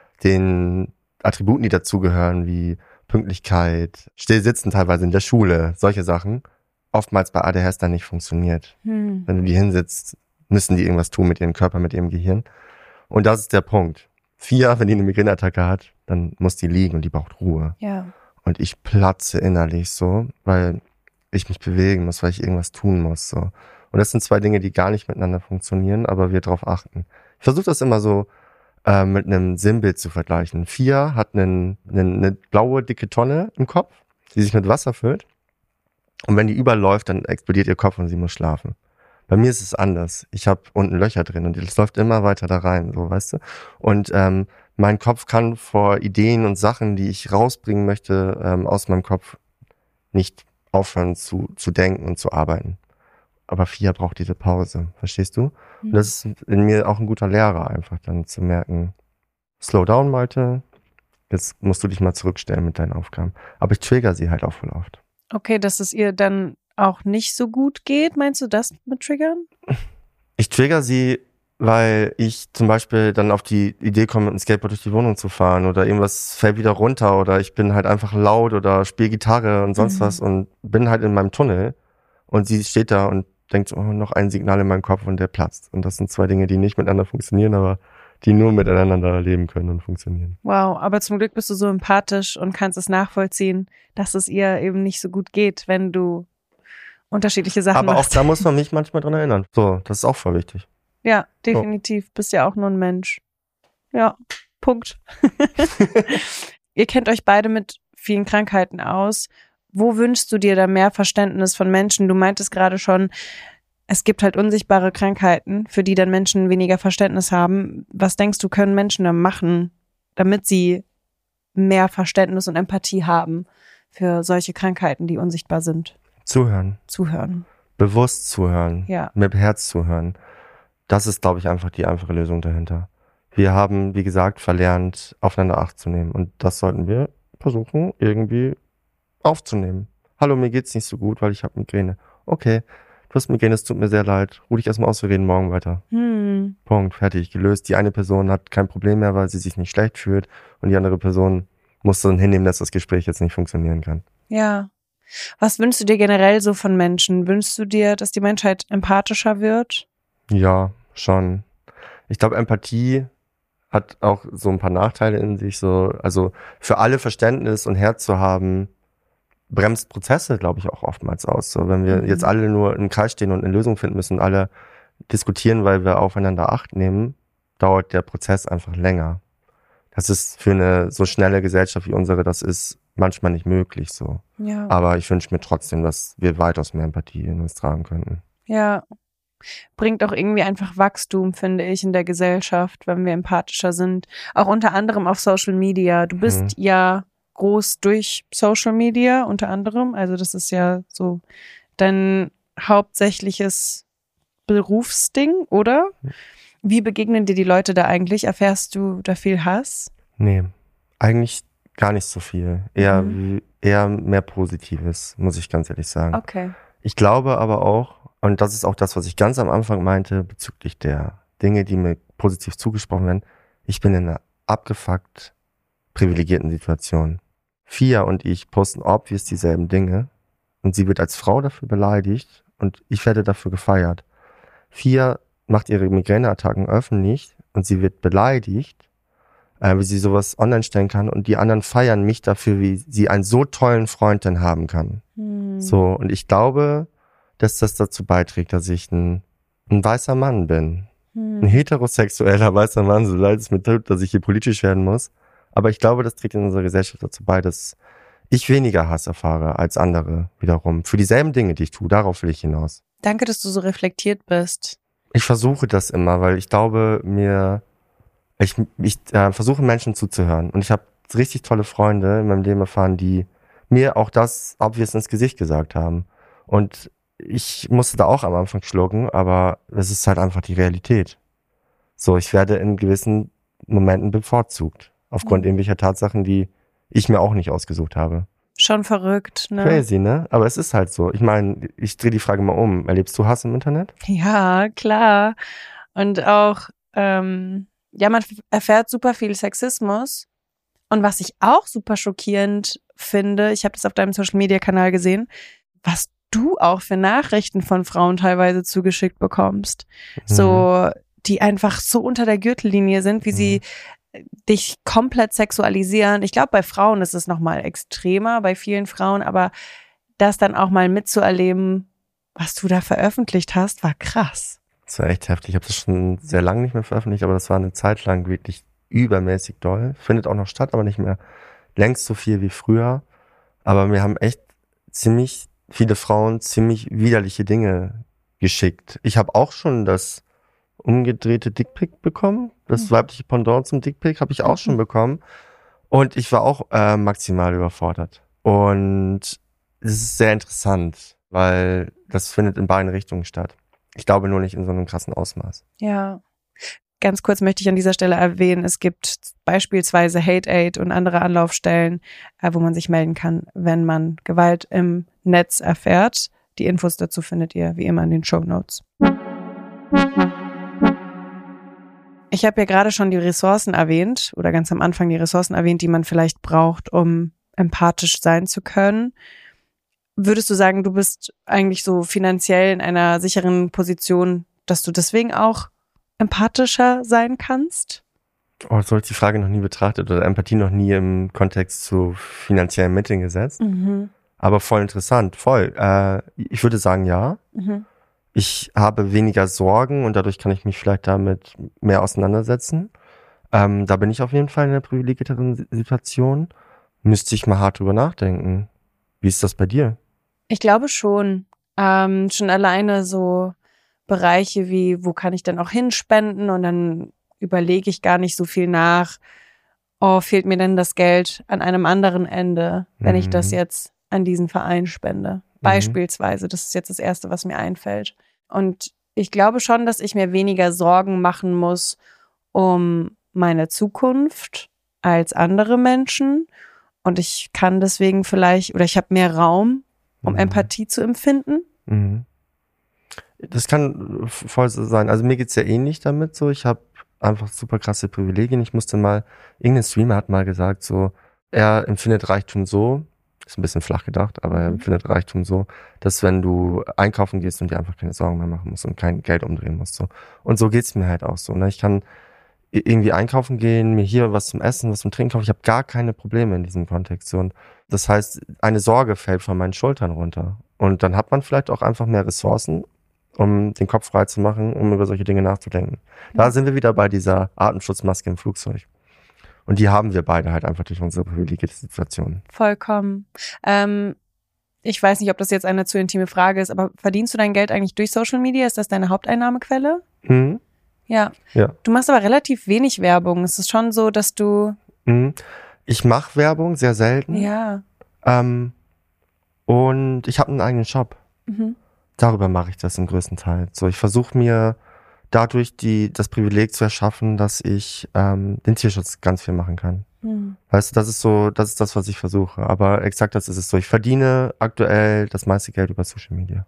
S3: den Attributen, die dazugehören, wie Pünktlichkeit, Stillsitzen teilweise in der Schule, solche Sachen, oftmals bei A D H S dann nicht funktioniert. Hm. Wenn du die hinsitzt, müssen die irgendwas tun mit ihrem Körper, mit ihrem Gehirn. Und das ist der Punkt. Vier, wenn die eine Migräneattacke hat, dann muss die liegen und die braucht Ruhe.
S2: Ja.
S3: Und ich platze innerlich so, weil ich mich bewegen muss, weil ich irgendwas tun muss. So. Und das sind zwei Dinge, die gar nicht miteinander funktionieren, aber wir drauf achten. Ich versuche das immer so äh, mit einem Sinnbild zu vergleichen. Fia hat einen, einen, eine blaue, dicke Tonne im Kopf, die sich mit Wasser füllt. Und wenn die überläuft, dann explodiert ihr Kopf und sie muss schlafen. Bei mir ist es anders. Ich habe unten Löcher drin und es läuft immer weiter da rein, so, weißt du? Und ähm, mein Kopf kann vor Ideen und Sachen, die ich rausbringen möchte, ähm, aus meinem Kopf nicht aufhören zu, zu denken und zu arbeiten. Aber Fia braucht diese Pause, verstehst du? Mhm. Und das ist in mir auch ein guter Lehrer, einfach dann zu merken, slow down, Malte, jetzt musst du dich mal zurückstellen mit deinen Aufgaben. Aber ich trigger sie halt auch voll oft.
S2: Okay, dass es ihr dann auch nicht so gut geht, meinst du das mit Triggern?
S3: Ich trigger sie, weil ich zum Beispiel dann auf die Idee komme, mit dem Skateboard durch die Wohnung zu fahren oder irgendwas fällt wieder runter oder ich bin halt einfach laut oder spiele Gitarre und sonst mhm. was und bin halt in meinem Tunnel und sie steht da und denkt, oh, noch ein Signal in meinem Kopf und der platzt. Und das sind zwei Dinge, die nicht miteinander funktionieren, aber die nur miteinander leben können und funktionieren.
S2: Wow, aber zum Glück bist du so empathisch und kannst es nachvollziehen, dass es ihr eben nicht so gut geht, wenn du unterschiedliche Sachen
S3: aber
S2: machst.
S3: Aber auch da muss man mich manchmal dran erinnern. So, das ist auch voll wichtig.
S2: Ja, definitiv. So. Bist ja auch nur ein Mensch. Ja, Punkt. Ihr kennt euch beide mit vielen Krankheiten aus. Wo wünschst du dir da mehr Verständnis von Menschen? Du meintest gerade schon, es gibt halt unsichtbare Krankheiten, für die dann Menschen weniger Verständnis haben. Was denkst du, können Menschen da machen, damit sie mehr Verständnis und Empathie haben für solche Krankheiten, die unsichtbar sind?
S3: Zuhören.
S2: Zuhören.
S3: Bewusst zuhören.
S2: Ja.
S3: Mit Herz zuhören. Das ist, glaube ich, einfach die einfache Lösung dahinter. Wir haben, wie gesagt, verlernt, aufeinander Acht zu nehmen. Und das sollten wir versuchen, irgendwie aufzunehmen. Hallo, mir geht's nicht so gut, weil ich habe Migräne. Okay, du hast Migräne, es tut mir sehr leid. Ruh dich erstmal aus, wir reden morgen weiter.
S2: Hm.
S3: Punkt, fertig, gelöst. Die eine Person hat kein Problem mehr, weil sie sich nicht schlecht fühlt. Und die andere Person muss dann hinnehmen, dass das Gespräch jetzt nicht funktionieren kann.
S2: Ja. Was wünschst du dir generell so von Menschen? Wünschst du dir, dass die Menschheit empathischer wird?
S3: Ja, schon. Ich glaube, Empathie hat auch so ein paar Nachteile in sich. So, also für alle Verständnis und Herz zu haben, bremst Prozesse, glaube ich, auch oftmals aus. So, wenn wir
S2: Mhm.
S3: jetzt alle nur im Kreis stehen und eine Lösung finden müssen, alle diskutieren, weil wir aufeinander Acht nehmen, dauert der Prozess einfach länger. Das ist für eine so schnelle Gesellschaft wie unsere, das ist manchmal nicht möglich so.
S2: Ja.
S3: Aber ich wünsche mir trotzdem, dass wir weitaus mehr Empathie in uns tragen könnten.
S2: Ja. Bringt auch irgendwie einfach Wachstum, finde ich, in der Gesellschaft, wenn wir empathischer sind. Auch unter anderem auf Social Media. Du bist
S3: Mhm.
S2: ja groß durch Social Media unter anderem. Also das ist ja so dein hauptsächliches Berufsding, oder? Wie begegnen dir die Leute da eigentlich? Erfährst du da viel Hass?
S3: Nee, eigentlich gar nicht so viel. Eher,
S2: Mhm.
S3: wie- eher mehr Positives, muss ich ganz ehrlich sagen.
S2: Okay.
S3: Ich glaube aber auch, und das ist auch das, was ich ganz am Anfang meinte, bezüglich der Dinge, die mir positiv zugesprochen werden, ich bin in einer abgefuckt privilegierten Situation. Fia und ich posten obvious dieselben Dinge und sie wird als Frau dafür beleidigt und ich werde dafür gefeiert. Fia macht ihre Migräneattacken öffentlich und sie wird beleidigt, äh, wie sie sowas online stellen kann und die anderen feiern mich dafür, wie sie einen so tollen Freund denn haben kann.
S2: Hm.
S3: So, und ich glaube, dass das dazu beiträgt, dass ich ein, ein weißer Mann bin.
S2: Hm.
S3: Ein heterosexueller weißer Mann, so leid es mir tut, dass ich hier politisch werden muss. Aber ich glaube, das trägt in unserer Gesellschaft dazu bei, dass ich weniger Hass erfahre als andere wiederum. Für dieselben Dinge, die ich tue, darauf will ich hinaus.
S2: Danke, dass du so reflektiert bist.
S3: Ich versuche das immer, weil ich glaube, mir, ich, ich äh, versuche Menschen zuzuhören. Und ich habe richtig tolle Freunde in meinem Leben erfahren, die mir auch das obvious ins Gesicht gesagt haben. Und ich musste da auch am Anfang schlucken, aber es ist halt einfach die Realität. So, ich werde in gewissen Momenten bevorzugt. Aufgrund
S2: Mhm.
S3: irgendwelcher Tatsachen, die ich mir auch nicht ausgesucht habe.
S2: Schon verrückt, ne?
S3: Crazy, ne? Aber es ist halt so. Ich meine, ich drehe die Frage mal um. Erlebst du Hass im Internet?
S2: Ja, klar. Und auch, ähm, ja, man erfährt super viel Sexismus. Und was ich auch super schockierend finde, ich habe das auf deinem Social-Media-Kanal gesehen, was du auch für Nachrichten von Frauen teilweise zugeschickt bekommst. So, die einfach so unter der Gürtellinie sind, wie
S3: Mhm.
S2: sie dich komplett sexualisieren. Ich glaube, bei Frauen ist es nochmal extremer, bei vielen Frauen, aber das dann auch mal mitzuerleben, was du da veröffentlicht hast, war krass.
S3: Das war echt heftig. Ich habe das schon sehr lange nicht mehr veröffentlicht, aber das war eine Zeit lang wirklich übermäßig doll. Findet auch noch statt, aber nicht mehr längst so viel wie früher. Aber mir haben echt ziemlich viele Frauen ziemlich widerliche Dinge geschickt. Ich habe auch schon das umgedrehte Dickpic bekommen. Das
S2: Mhm.
S3: weibliche Pendant zum Dickpic habe ich auch schon bekommen. Und ich war auch äh, maximal überfordert. Und es ist sehr interessant, weil das findet in beiden Richtungen statt. Ich glaube nur nicht in so einem krassen Ausmaß.
S2: Ja. Ganz kurz möchte ich an dieser Stelle erwähnen, es gibt beispielsweise Hate Aid und andere Anlaufstellen, äh, wo man sich melden kann, wenn man Gewalt im Netz erfährt. Die Infos dazu findet ihr wie immer in den Shownotes. Ich habe ja gerade schon die Ressourcen erwähnt oder ganz am Anfang die Ressourcen erwähnt, die man vielleicht braucht, um empathisch sein zu können. Würdest du sagen, du bist eigentlich so finanziell in einer sicheren Position, dass du deswegen auch empathischer sein kannst?
S3: Oh, so habe ich die Frage noch nie betrachtet oder Empathie noch nie im Kontext zu finanziellen Mitteln gesetzt.
S2: Mhm.
S3: Aber voll interessant, voll. Äh, ich würde sagen, ja.
S2: Mhm.
S3: Ich habe weniger Sorgen und dadurch kann ich mich vielleicht damit mehr auseinandersetzen. Ähm, da bin ich auf jeden Fall in einer privilegierteren Situation. Müsste ich mal hart drüber nachdenken. Wie ist das bei dir?
S2: Ich glaube schon. Ähm, schon alleine so Bereiche wie, wo kann ich denn auch hinspenden? Und dann überlege ich gar nicht so viel nach, oh, fehlt mir denn das Geld an einem anderen Ende, wenn mhm. ich das jetzt an diesen Verein spende? Mhm. Beispielsweise, das ist jetzt das Erste, was mir einfällt. Und ich glaube schon, dass ich mir weniger Sorgen machen muss um meine Zukunft als andere Menschen. Und ich kann deswegen vielleicht, oder ich habe mehr Raum, um mhm. Empathie zu empfinden.
S3: Mhm. Das kann voll so sein. Also mir geht's ja ähnlich damit so. Ich habe einfach super krasse Privilegien. Ich musste mal, irgendein Streamer hat mal gesagt, so, er empfindet Reichtum so, ist ein bisschen flach gedacht, aber er empfindet Reichtum so, dass wenn du einkaufen gehst und dir einfach keine Sorgen mehr machen musst und kein Geld umdrehen musst. So. Und so geht's mir halt auch so. Ne? Ich kann irgendwie einkaufen gehen, mir hier was zum Essen, was zum Trinken kaufen. Ich habe gar keine Probleme in diesem Kontext. So. Und das heißt, eine Sorge fällt von meinen Schultern runter. Und dann hat man vielleicht auch einfach mehr Ressourcen, um den Kopf frei zu machen, um über solche Dinge nachzudenken. Da sind wir wieder bei dieser Atemschutzmaske im Flugzeug. Und die haben wir beide halt einfach durch unsere privilegierte Situation.
S2: Vollkommen. Ähm, ich weiß nicht, ob das jetzt eine zu intime Frage ist, aber verdienst du dein Geld eigentlich durch Social Media? Ist das deine Haupteinnahmequelle?
S3: Mhm.
S2: Ja.
S3: ja.
S2: Du machst aber relativ wenig Werbung. Es ist schon so, dass du...
S3: Mhm. Ich mache Werbung, sehr selten.
S2: Ja.
S3: Ähm, und ich habe einen eigenen Shop.
S2: Mhm.
S3: Darüber mache ich das im größten Teil. So, ich versuche mir dadurch die das Privileg zu erschaffen, dass ich ähm, den Tierschutz ganz viel machen kann. Mhm. Weißt du, das ist so, das ist das, was ich versuche. Aber exakt das ist es so. Ich verdiene aktuell das meiste Geld über Social Media.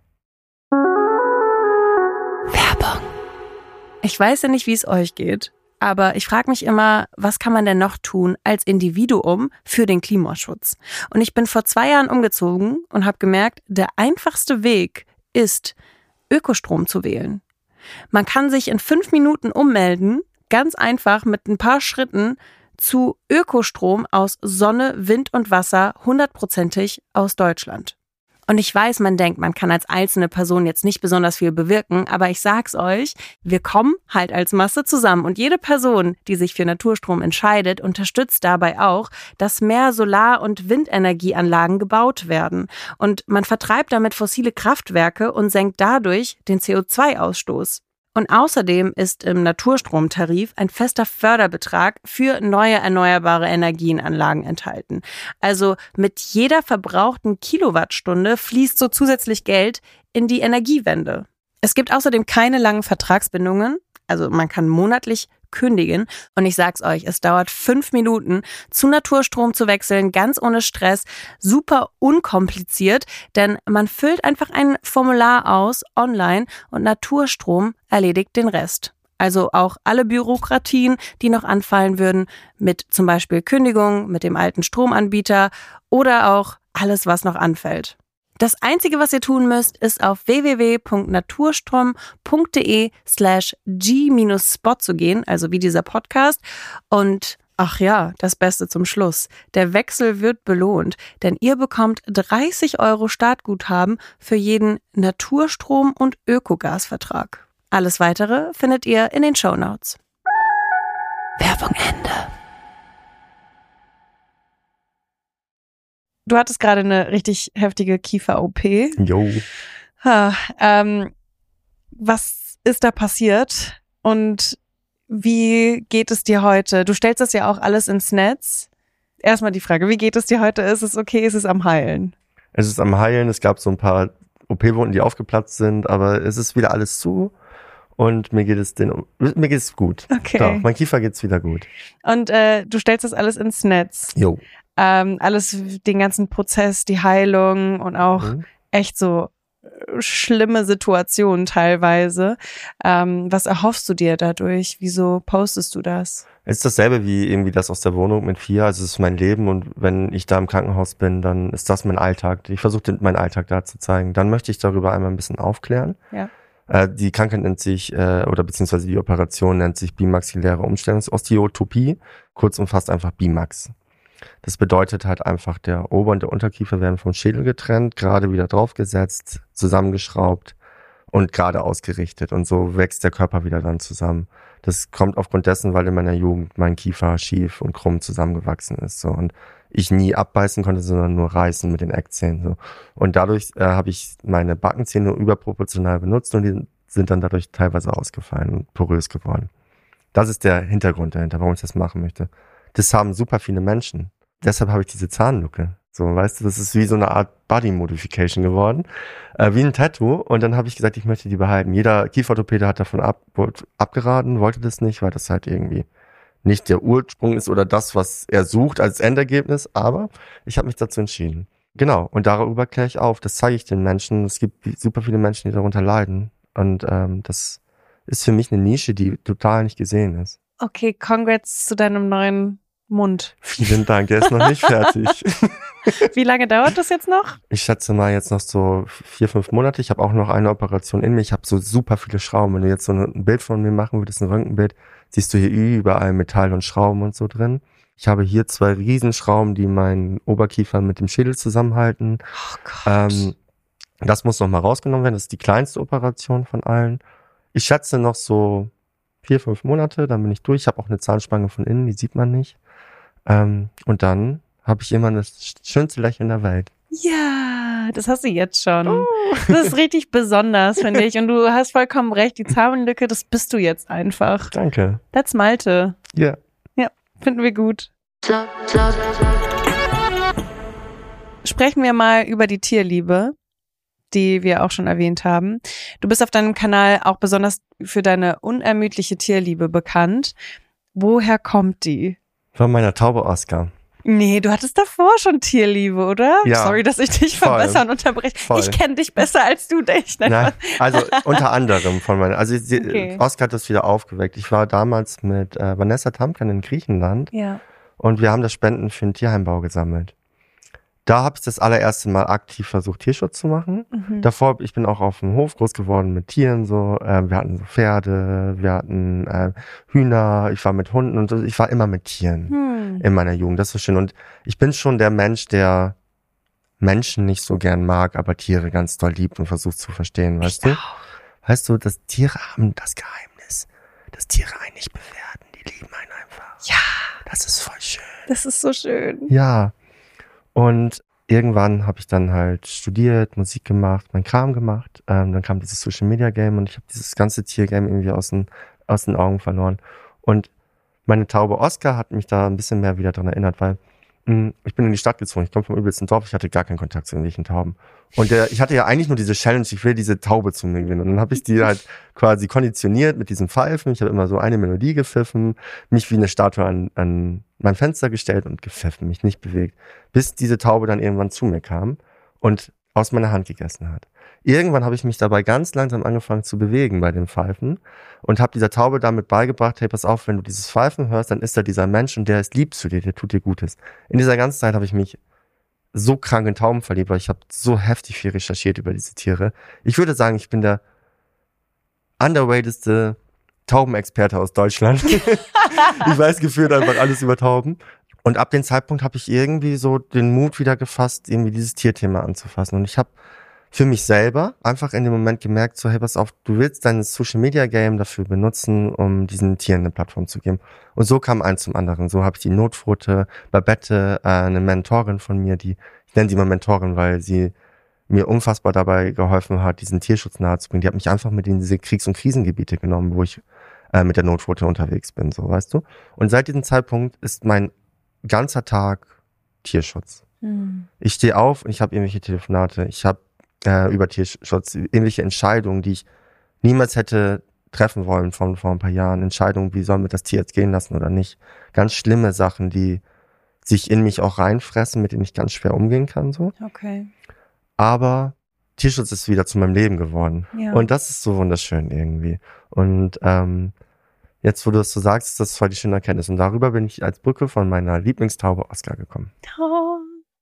S2: Werbung. Ich weiß ja nicht, wie es euch geht, aber ich frage mich immer, was kann man denn noch tun als Individuum für den Klimaschutz? Und ich bin vor zwei Jahren umgezogen und habe gemerkt, der einfachste Weg ist, Ökostrom zu wählen. Man kann sich in fünf Minuten ummelden, ganz einfach mit ein paar Schritten zu Ökostrom aus Sonne, Wind und Wasser, hundertprozentig aus Deutschland. Und ich weiß, man denkt, man kann als einzelne Person jetzt nicht besonders viel bewirken, aber ich sag's euch, wir kommen halt als Masse zusammen und jede Person, die sich für Naturstrom entscheidet, unterstützt dabei auch, dass mehr Solar- und Windenergieanlagen gebaut werden. Und man vertreibt damit fossile Kraftwerke und senkt dadurch den C O zwei Ausstoß. Und außerdem ist im Naturstromtarif ein fester Förderbetrag für neue erneuerbare Energienanlagen enthalten. Also mit jeder verbrauchten Kilowattstunde fließt so zusätzlich Geld in die Energiewende. Es gibt außerdem keine langen Vertragsbindungen, also man kann monatlich kündigen. Und ich sag's euch, es dauert fünf Minuten, zu Naturstrom zu wechseln, ganz ohne Stress, super unkompliziert, denn man füllt einfach ein Formular aus online und Naturstrom erledigt den Rest. Also auch alle Bürokratien, die noch anfallen würden, mit zum Beispiel Kündigung, mit dem alten Stromanbieter oder auch alles, was noch anfällt. Das Einzige, was ihr tun müsst, ist auf www.naturstrom.de slash g-spot zu gehen, also wie dieser Podcast. Und ach ja, das Beste zum Schluss. Der Wechsel wird belohnt, denn ihr bekommt dreißig Euro Startguthaben für jeden Naturstrom- und Ökogasvertrag. Alles Weitere findet ihr in den Shownotes. Werbung Ende. Du hattest gerade eine richtig heftige Kiefer-O P.
S3: Jo.
S2: Ha, ähm, was ist da passiert und wie geht es dir heute? Du stellst das ja auch alles ins Netz. Erstmal die Frage, wie geht es dir heute? Ist es okay? Ist es am Heilen?
S3: Es ist am Heilen. Es gab so ein paar O P-Wunden, die aufgeplatzt sind, aber es ist wieder alles zu. Und mir geht es den, mir geht es gut.
S2: Okay.
S3: Doch, mein Kiefer geht's wieder gut.
S2: Und äh, du stellst das alles ins Netz.
S3: Jo.
S2: Ähm, alles, den ganzen Prozess, die Heilung und auch mhm. echt so schlimme Situationen teilweise. Ähm, was erhoffst du dir dadurch? Wieso postest du das?
S3: Es ist dasselbe wie irgendwie das aus der Wohnung mit vier. Also es ist mein Leben und wenn ich da im Krankenhaus bin, dann ist das mein Alltag. Ich versuche meinen Alltag da zu zeigen. Dann möchte ich darüber einmal ein bisschen aufklären.
S2: Ja.
S3: Äh, die Krankheit nennt sich, äh, oder beziehungsweise die Operation nennt sich bimaxilläre Umstellungsosteotopie. Kurz umfasst einfach Bimax. Das bedeutet halt einfach, der Ober- und der Unterkiefer werden vom Schädel getrennt, gerade wieder draufgesetzt, zusammengeschraubt und gerade ausgerichtet. Und so wächst der Körper wieder dann zusammen. Das kommt aufgrund dessen, weil in meiner Jugend mein Kiefer schief und krumm zusammengewachsen ist. So. Und ich nie abbeißen konnte, sondern nur reißen mit den Eckzähnen. So. Und dadurch äh, habe ich meine Backenzähne überproportional benutzt und die sind dann dadurch teilweise ausgefallen und porös geworden. Das ist der Hintergrund dahinter, warum ich das machen möchte. Das haben super viele Menschen. Deshalb habe ich diese Zahnlücke. So, weißt du, das ist wie so eine Art Body-Modification geworden, äh, wie ein Tattoo. Und dann habe ich gesagt, ich möchte die behalten. Jeder Kieferorthopäde hat davon ab, abgeraten, wollte das nicht, weil das halt irgendwie nicht der Ursprung ist oder das, was er sucht als Endergebnis. Aber ich habe mich dazu entschieden. Genau, und darüber kläre ich auf. Das zeige ich den Menschen. Es gibt super viele Menschen, die darunter leiden. Und ähm, das ist für mich eine Nische, die total nicht gesehen ist.
S2: Okay, congrats zu deinem neuen Mund.
S3: Vielen Dank, der ist noch nicht fertig.
S2: Wie lange dauert das jetzt noch?
S3: Ich schätze mal jetzt noch so vier, fünf Monate. Ich habe auch noch eine Operation in mir. Ich habe so super viele Schrauben. Wenn du jetzt so ein Bild von mir machen würdest, ein Röntgenbild, siehst du hier überall Metall und Schrauben und so drin. Ich habe hier zwei Riesenschrauben, die meinen Oberkiefer mit dem Schädel zusammenhalten.
S2: Oh Gott.
S3: Ähm, das muss noch mal rausgenommen werden. Das ist die kleinste Operation von allen. Ich schätze noch so vier, fünf Monate, dann bin ich durch. Ich habe auch eine Zahnspange von innen, die sieht man nicht. Ähm, und dann habe ich immer das schönste Lächeln der Welt.
S2: Ja, das hast du jetzt schon. Oh. Das ist richtig besonders, finde ich. Und du hast vollkommen recht, die Zahnlücke, das bist du jetzt einfach.
S3: Danke.
S2: That's Malte.
S3: Ja. Yeah.
S2: Ja, finden wir gut. Sprechen wir mal über die Tierliebe, die wir auch schon erwähnt haben. Du bist auf deinem Kanal auch besonders für deine unermüdliche Tierliebe bekannt. Woher kommt die?
S3: Von meiner Taube Oscar.
S2: Nee, du hattest davor schon Tierliebe, oder?
S3: Ja,
S2: sorry, dass ich dich
S3: voll,
S2: verbessern unterbreche.
S3: Voll.
S2: Ich kenne dich besser als du dich.
S3: Nein, also unter anderem von meiner. Also sie,
S2: Okay.
S3: Oscar hat das wieder aufgeweckt. Ich war damals mit äh, Vanessa Tamkan in Griechenland
S2: Ja.
S3: und wir haben das Spenden für einen Tierheimbau gesammelt. Da habe ich das allererste Mal aktiv versucht, Tierschutz zu machen.
S2: Mhm.
S3: Davor, ich bin auch auf dem Hof groß geworden mit Tieren, so. Äh, wir hatten so Pferde, wir hatten äh, Hühner, ich war mit Hunden und so. Ich war immer mit Tieren
S2: Hm.
S3: in meiner Jugend. Das ist schön. Und ich bin schon der Mensch, der Menschen nicht so gern mag, aber Tiere ganz doll liebt und versucht zu verstehen, weißt
S2: Ich
S3: du?
S2: auch.
S3: Weißt du, dass Tiere haben das Geheimnis, dass Tiere einen nicht bewerten. Die lieben einen einfach.
S2: Ja,
S3: Das ist voll schön.
S2: das ist so schön.
S3: Ja. Und irgendwann habe ich dann halt studiert, Musik gemacht, mein Kram gemacht. Ähm, dann kam dieses Social Media Game und ich habe dieses ganze Tiergame irgendwie aus den, aus den Augen verloren. Und meine Taube Oscar hat mich da ein bisschen mehr wieder dran erinnert, weil mh, ich bin in die Stadt gezogen, ich komme vom übelsten Dorf, ich hatte gar keinen Kontakt zu irgendwelchen Tauben. Und der, ich hatte ja eigentlich nur diese Challenge, ich will diese Taube zu mir gewinnen. Und dann habe ich die halt quasi konditioniert mit diesen Pfeifen. Ich habe immer so eine Melodie gepfiffen, mich wie eine Statue an, an mein Fenster gestellt und gepfiffen, mich nicht bewegt, bis diese Taube dann irgendwann zu mir kam und aus meiner Hand gegessen hat. Irgendwann habe ich mich dabei ganz langsam angefangen zu bewegen bei den Pfeifen und habe dieser Taube damit beigebracht, hey, pass auf, wenn du dieses Pfeifen hörst, dann ist da dieser Mensch und der ist lieb zu dir, der tut dir Gutes. In dieser ganzen Zeit habe ich mich so krank in Tauben verliebt, weil ich habe so heftig viel recherchiert über diese Tiere. Ich würde sagen, ich bin der underratedste Taubenexperte aus Deutschland. Ich weiß gefühlt einfach alles über Tauben. Und ab dem Zeitpunkt habe ich irgendwie so den Mut wieder gefasst, irgendwie dieses Tierthema anzufassen. Und ich habe für mich selber einfach in dem Moment gemerkt, so hey, pass auf, du willst dein Social-Media-Game dafür benutzen, um diesen Tieren eine Plattform zu geben. Und so kam eins zum anderen. So habe ich die Notpfote, Babette, äh, eine Mentorin von mir, die, ich nenne sie mal Mentorin, weil sie mir unfassbar dabei geholfen hat, diesen Tierschutz nahezubringen. Die hat mich einfach mit in diese Kriegs- und Krisengebiete genommen, wo ich äh, mit der Notpfote unterwegs bin, so, weißt du? Und seit diesem Zeitpunkt ist mein ganzer Tag Tierschutz.
S2: Hm.
S3: Ich stehe auf und ich habe irgendwelche Telefonate, ich habe äh, über Tierschutz, irgendwelche Entscheidungen, die ich niemals hätte treffen wollen von vor ein paar Jahren. Entscheidungen, wie sollen wir das Tier jetzt gehen lassen oder nicht. Ganz schlimme Sachen, die sich in mich auch reinfressen, mit denen ich ganz schwer umgehen kann, so.
S2: Okay.
S3: Aber Tierschutz ist wieder zu meinem Leben geworden.
S2: Ja.
S3: Und das ist so wunderschön irgendwie. Und ähm, jetzt, wo du das so sagst, ist das voll die schöne Erkenntnis. Und darüber bin ich als Brücke von meiner Lieblingstaube Oscar gekommen.
S2: Oh.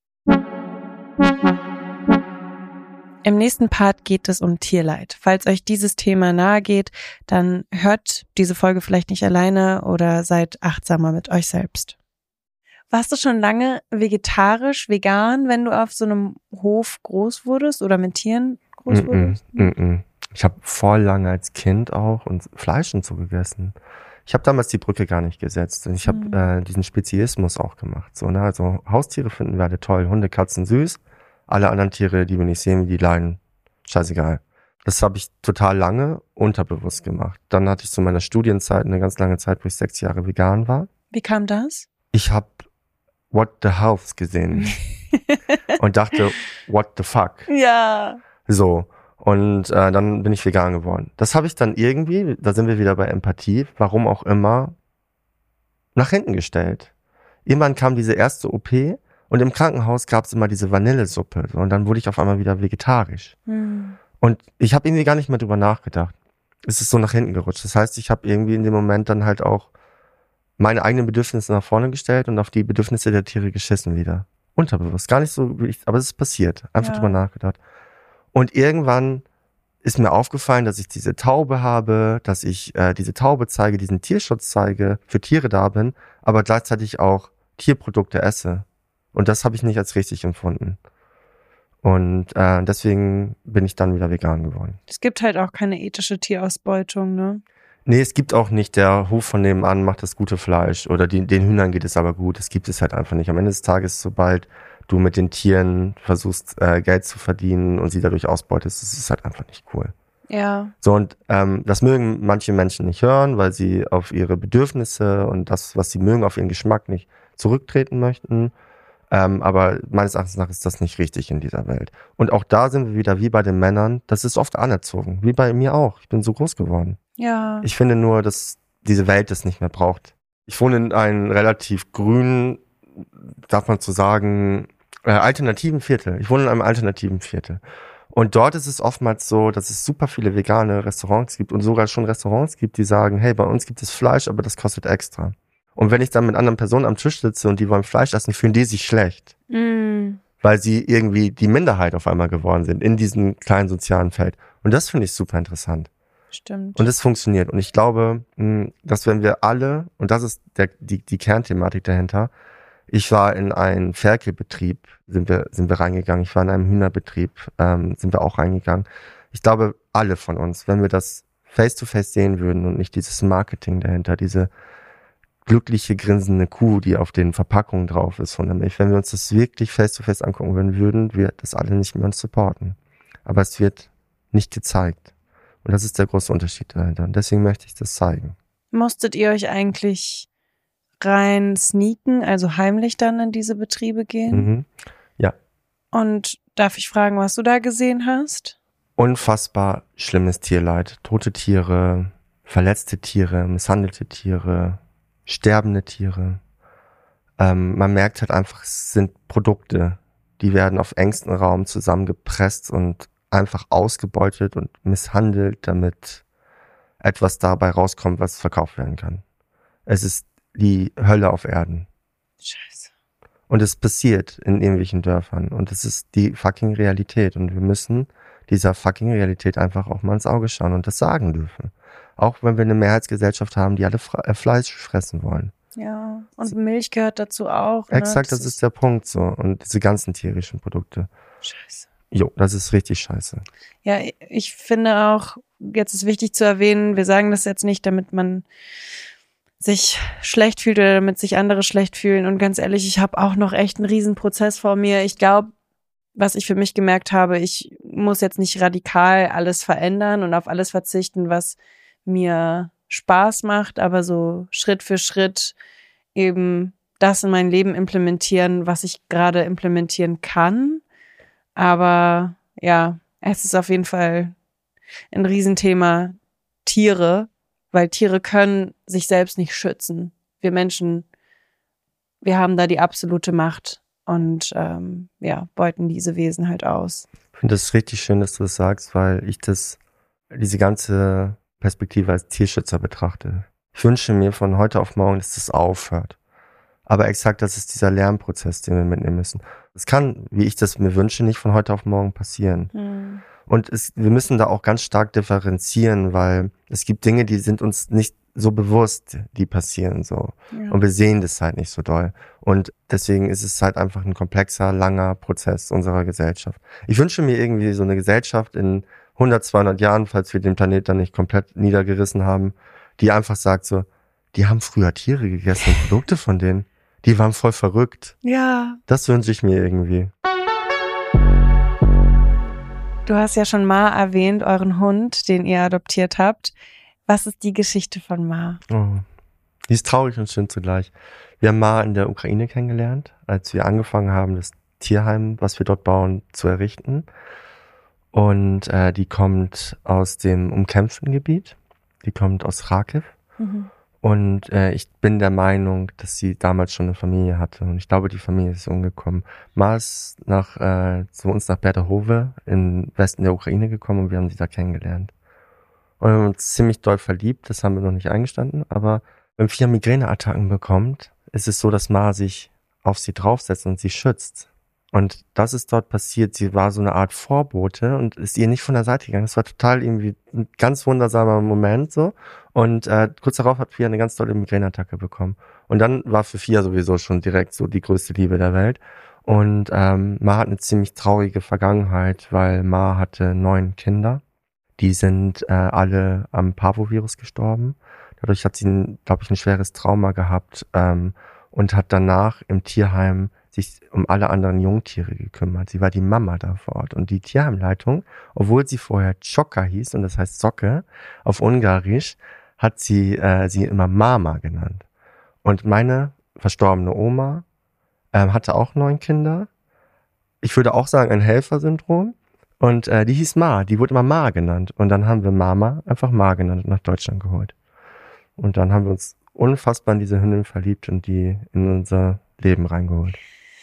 S2: Im nächsten Part geht es um Tierleid. Falls euch dieses Thema nahe geht, dann hört diese Folge vielleicht nicht alleine oder seid achtsamer mit euch selbst. Warst du schon lange vegetarisch, vegan, wenn du auf so einem Hof groß wurdest oder mit Tieren groß
S3: Mm-mm,
S2: wurdest?
S3: mm-mm. Ich habe voll lange als Kind auch und Fleisch und so gegessen. Ich habe damals die Brücke gar nicht gesetzt. Und ich habe
S2: Mhm.
S3: äh, diesen Speziismus auch gemacht. So, ne? Also Haustiere finden wir alle toll. Hunde, Katzen süß. Alle anderen Tiere, die wir nicht sehen, wie die leiden, scheißegal. Das habe ich total lange unterbewusst gemacht. Dann hatte ich zu meiner Studienzeit eine ganz lange Zeit, wo ich sechs Jahre vegan war.
S2: Wie kam das?
S3: Ich habe What the Health gesehen und dachte, what the fuck?
S2: Ja.
S3: So. Und äh, dann bin ich vegan geworden. Das habe ich dann irgendwie, da sind wir wieder bei Empathie, warum auch immer, nach hinten gestellt. Irgendwann kam diese erste O P und im Krankenhaus gab es immer diese Vanillesuppe. So, und dann wurde ich auf einmal wieder vegetarisch.
S2: Hm.
S3: Und ich habe irgendwie gar nicht mehr drüber nachgedacht. Es ist so nach hinten gerutscht. Das heißt, ich habe irgendwie in dem Moment dann halt auch meine eigenen Bedürfnisse nach vorne gestellt und auf die Bedürfnisse der Tiere geschissen wieder. Unterbewusst. Gar nicht so, aber es ist passiert. Einfach
S2: Ja.
S3: drüber nachgedacht. Und irgendwann ist mir aufgefallen, dass ich diese Taube habe, dass ich äh, diese Taube zeige, diesen Tierschutz zeige, für Tiere da bin, aber gleichzeitig auch Tierprodukte esse. Und das habe ich nicht als richtig empfunden. Und äh, deswegen bin ich dann wieder vegan geworden.
S2: Es gibt halt auch keine ethische Tierausbeutung, ne?
S3: Nee, es gibt auch nicht, der Hof von nebenan macht das gute Fleisch oder die, den Hühnern geht es aber gut. Das gibt es halt einfach nicht. Am Ende des Tages, sobald du mit den Tieren versuchst, äh, Geld zu verdienen und sie dadurch ausbeutest, das ist halt einfach nicht cool.
S2: Ja.
S3: So, und ähm, das mögen manche Menschen nicht hören, weil sie auf ihre Bedürfnisse und das, was sie mögen, auf ihren Geschmack nicht zurücktreten möchten. Ähm, aber meines Erachtens nach ist das nicht richtig in dieser Welt. Und auch da sind wir wieder wie bei den Männern, das ist oft anerzogen, wie bei mir auch. Ich bin so groß geworden.
S2: Ja.
S3: Ich finde nur, dass diese Welt das nicht mehr braucht. Ich wohne in einem relativ grünen, darf man so sagen, äh, alternativen Viertel. Ich wohne in einem alternativen Viertel. Und dort ist es oftmals so, dass es super viele vegane Restaurants gibt und sogar schon Restaurants gibt, die sagen, hey, bei uns gibt es Fleisch, aber das kostet extra. Und wenn ich dann mit anderen Personen am Tisch sitze und die wollen Fleisch essen, fühlen die sich schlecht.
S2: Mm.
S3: Weil sie irgendwie die Minderheit auf einmal geworden sind in diesem kleinen sozialen Feld. Und das finde ich super interessant.
S2: Stimmt.
S3: Und es funktioniert. Und ich glaube, dass wenn wir alle, und das ist der, die, die Kernthematik dahinter, ich war in einen Ferkelbetrieb, sind wir, sind wir reingegangen. Ich war in einem Hühnerbetrieb, ähm, sind wir auch reingegangen. Ich glaube, alle von uns, wenn wir das face-to-face sehen würden und nicht dieses Marketing dahinter, diese glückliche, grinsende Kuh, die auf den Verpackungen drauf ist von der Milch, wenn wir uns das wirklich face-to-face angucken würden, würden wir das alle nicht mehr uns supporten. Aber es wird nicht gezeigt. Und das ist der große Unterschied dahinter. Und deswegen möchte ich das zeigen.
S2: Musstet ihr euch eigentlich rein sneaken, also heimlich dann in diese Betriebe gehen?
S3: Mhm. Ja.
S2: Und darf ich fragen, was du da gesehen hast?
S3: Unfassbar schlimmes Tierleid. Tote Tiere, verletzte Tiere, misshandelte Tiere, sterbende Tiere. Ähm, man merkt halt einfach, es sind Produkte, die werden auf engstem Raum zusammengepresst und einfach ausgebeutet und misshandelt, damit etwas dabei rauskommt, was verkauft werden kann. Es ist die Hölle auf Erden.
S2: Scheiße.
S3: Und es passiert in irgendwelchen Dörfern. Und es ist die fucking Realität. Und wir müssen dieser fucking Realität einfach auch mal ins Auge schauen und das sagen dürfen. Auch wenn wir eine Mehrheitsgesellschaft haben, die alle Fre- Fleisch fressen wollen.
S2: Ja, und Milch gehört dazu auch. Ne?
S3: Exakt, das, das ist der Punkt so. Und diese ganzen tierischen Produkte.
S2: Scheiße.
S3: Jo, das ist richtig scheiße.
S2: Ja, ich finde auch, jetzt ist wichtig zu erwähnen, wir sagen das jetzt nicht, damit man sich schlecht fühlt oder damit sich andere schlecht fühlen. Und ganz ehrlich, ich habe auch noch echt einen riesen Prozess vor mir. Ich glaube, was ich für mich gemerkt habe, ich muss jetzt nicht radikal alles verändern und auf alles verzichten, was mir Spaß macht, aber so Schritt für Schritt eben das in mein Leben implementieren, was ich gerade implementieren kann. Aber ja, es ist auf jeden Fall ein Riesenthema, Tiere, weil Tiere können sich selbst nicht schützen. Wir Menschen, wir haben da die absolute Macht und ähm, ja, beuten diese Wesen halt aus.
S3: Ich finde das richtig schön, dass du das sagst, weil ich das, diese ganze Perspektive als Tierschützer betrachte. Ich wünsche mir von heute auf morgen, dass das aufhört. Aber exakt, das ist dieser Lernprozess, den wir mitnehmen müssen. Es kann, wie ich das mir wünsche, nicht von heute auf morgen passieren.
S2: Hm.
S3: Und es, wir müssen da auch ganz stark differenzieren, weil es gibt Dinge, die sind uns nicht so bewusst, die passieren so.
S2: Ja.
S3: Und wir sehen das halt nicht so doll. Und deswegen ist es halt einfach ein komplexer, langer Prozess unserer Gesellschaft. Ich wünsche mir irgendwie so eine Gesellschaft in hundert, zweihundert Jahren, falls wir den Planeten dann nicht komplett niedergerissen haben, die einfach sagt so, die haben früher Tiere gegessen und Produkte von denen. Die waren voll verrückt.
S2: Ja.
S3: Das wünsche ich mir irgendwie.
S2: Du hast ja schon Ma erwähnt, euren Hund, den ihr adoptiert habt. Was ist die Geschichte von Ma?
S3: Oh. Die ist traurig und schön zugleich. Wir haben Ma in der Ukraine kennengelernt, als wir angefangen haben, das Tierheim, was wir dort bauen, zu errichten. Und äh, die kommt aus dem umkämpften Gebiet. Die kommt aus Kharkiv. Mhm. Und äh, ich bin der Meinung, dass sie damals schon eine Familie hatte. Und ich glaube, die Familie ist umgekommen. Ma ist nach, äh, zu uns nach Bertahove im Westen der Ukraine gekommen und wir haben sie da kennengelernt. Und wir haben uns ziemlich doll verliebt, das haben wir noch nicht eingestanden. Aber wenn Fia Migräneattacken bekommt, ist es so, dass Ma sich auf sie draufsetzt und sie schützt. Und das ist dort passiert. Sie war so eine Art Vorbote und ist ihr nicht von der Seite gegangen. Das war total irgendwie ein ganz wundersamer Moment so. Und äh, kurz darauf hat Fia eine ganz tolle Migräneattacke bekommen. Und dann war für Fia sowieso schon direkt so die größte Liebe der Welt. Und ähm, Ma hat eine ziemlich traurige Vergangenheit, weil Ma hatte neun Kinder. Die sind äh, alle am Parvovirus gestorben. Dadurch hat sie, glaube ich, ein schweres Trauma gehabt ähm, und hat danach im Tierheim sich um alle anderen Jungtiere gekümmert. Sie war die Mama da vor Ort. Und die Tierheimleitung, obwohl sie vorher Tschoka hieß, und das heißt Socke auf Ungarisch, hat sie äh, sie immer Mama genannt. Und meine verstorbene Oma ähm, hatte auch neun Kinder. Ich würde auch sagen, ein Helfersyndrom. Und äh, die hieß Ma, die wurde immer Ma genannt. Und dann haben wir Mama einfach Ma genannt und nach Deutschland geholt. Und dann haben wir uns unfassbar in diese Hündin verliebt und die in unser Leben reingeholt.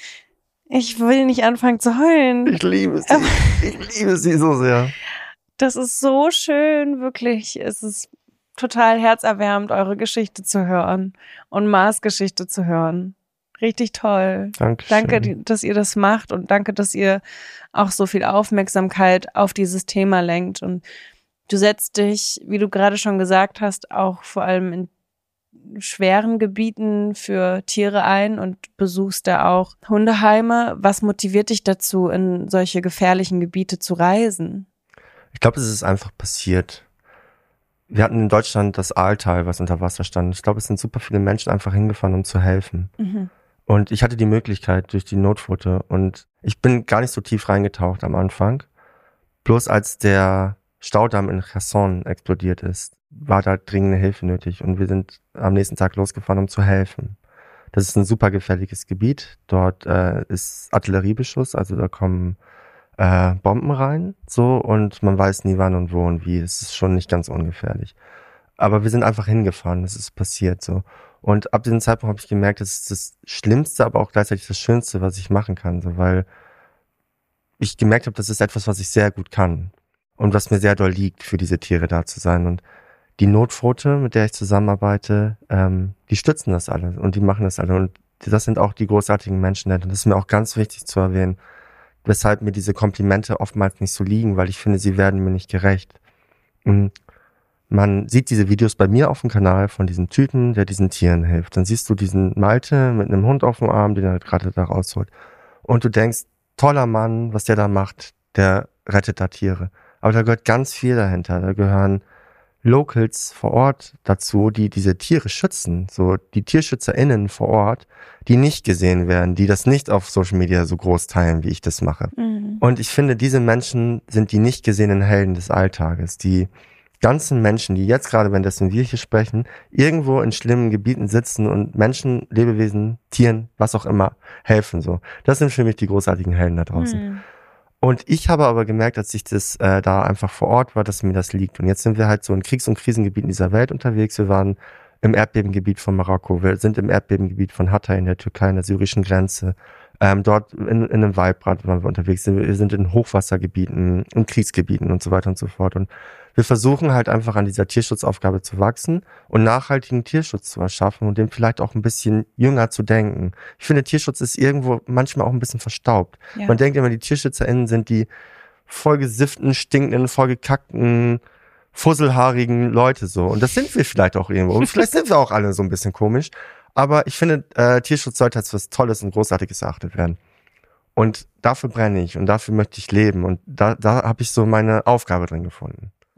S2: Ich will nicht anfangen zu heulen.
S3: Ich liebe sie. Ich liebe sie so sehr.
S2: Das ist so schön, wirklich. Es ist total herzerwärmend, eure Geschichte zu hören und Ma's Geschichte zu hören. Richtig toll.
S3: Dankeschön.
S2: Danke, dass ihr das macht und danke, dass ihr auch so viel Aufmerksamkeit auf dieses Thema lenkt. Und du setzt dich, wie du gerade schon gesagt hast, auch vor allem in schweren Gebieten für Tiere ein und besuchst da auch Hundeheime. Was motiviert dich dazu, in solche gefährlichen Gebiete zu reisen?
S3: Ich glaube, es ist einfach passiert. Wir hatten in Deutschland das Aaltal, was unter Wasser stand. Ich glaube, es sind super viele Menschen einfach hingefahren, um zu helfen. Mhm. Und ich hatte die Möglichkeit durch die Notfoote und ich bin gar nicht so tief reingetaucht am Anfang. Bloß als der Staudamm in Cherson explodiert ist, war da dringende Hilfe nötig und wir sind am nächsten Tag losgefahren, um zu helfen. Das ist ein super gefährliches Gebiet. Dort äh, ist Artilleriebeschuss, also da kommen äh, Bomben rein, so, und man weiß nie wann und wo und wie. Es ist schon nicht ganz ungefährlich. Aber wir sind einfach hingefahren, es ist passiert so. Und ab diesem Zeitpunkt habe ich gemerkt, das ist das Schlimmste, aber auch gleichzeitig das Schönste, was ich machen kann, so, weil ich gemerkt habe, das ist etwas, was ich sehr gut kann und was mir sehr doll liegt, für diese Tiere da zu sein. Und die Notpfote, mit der ich zusammenarbeite, ähm, die stützen das alle und die machen das alle. Und das sind auch die großartigen Menschen. Und das ist mir auch ganz wichtig zu erwähnen, weshalb mir diese Komplimente oftmals nicht so liegen, weil ich finde, sie werden mir nicht gerecht. Und man sieht diese Videos bei mir auf dem Kanal von diesem Typen, der diesen Tieren hilft. Dann siehst du diesen Malte mit einem Hund auf dem Arm, den er gerade da rausholt. Und du denkst, toller Mann, was der da macht, der rettet da Tiere. Aber da gehört ganz viel dahinter. Da gehören Locals vor Ort dazu, die diese Tiere schützen. So die TierschützerInnen vor Ort, die nicht gesehen werden, die das nicht auf Social Media so groß teilen, wie ich das mache. Mhm. Und ich finde, diese Menschen sind die nicht gesehenen Helden des Alltages. Die ganzen Menschen, die jetzt gerade, währenddessen wir hier sprechen, irgendwo in schlimmen Gebieten sitzen und Menschen, Lebewesen, Tieren, was auch immer, helfen. So, das sind für mich die großartigen Helden da draußen. Mhm. Und ich habe aber gemerkt, als ich das äh, da einfach vor Ort war, dass mir das liegt. Und jetzt sind wir halt so in Kriegs- und Krisengebieten dieser Welt unterwegs. Wir waren im Erdbebengebiet von Marokko, wir sind im Erdbebengebiet von Hatay in der Türkei, an der syrischen Grenze. Ähm, dort in, in einem Waldbrand waren wir unterwegs. Wir sind in Hochwassergebieten, in Kriegsgebieten und so weiter und so fort. Und wir versuchen halt einfach an dieser Tierschutzaufgabe zu wachsen und nachhaltigen Tierschutz zu erschaffen und dem vielleicht auch ein bisschen jünger zu denken. Ich finde, Tierschutz ist irgendwo manchmal auch ein bisschen verstaubt. Ja. Man denkt immer, die TierschützerInnen sind die vollgesifften, stinkenden, vollgekackten, fusselhaarigen Leute so. Und das sind wir vielleicht auch irgendwo. Und vielleicht sind wir auch alle so ein bisschen komisch. Aber ich finde, äh, Tierschutz sollte als was Tolles und Großartiges erachtet werden. Und dafür brenne ich und dafür möchte ich leben. Und da, da habe ich so meine Aufgabe drin gefunden.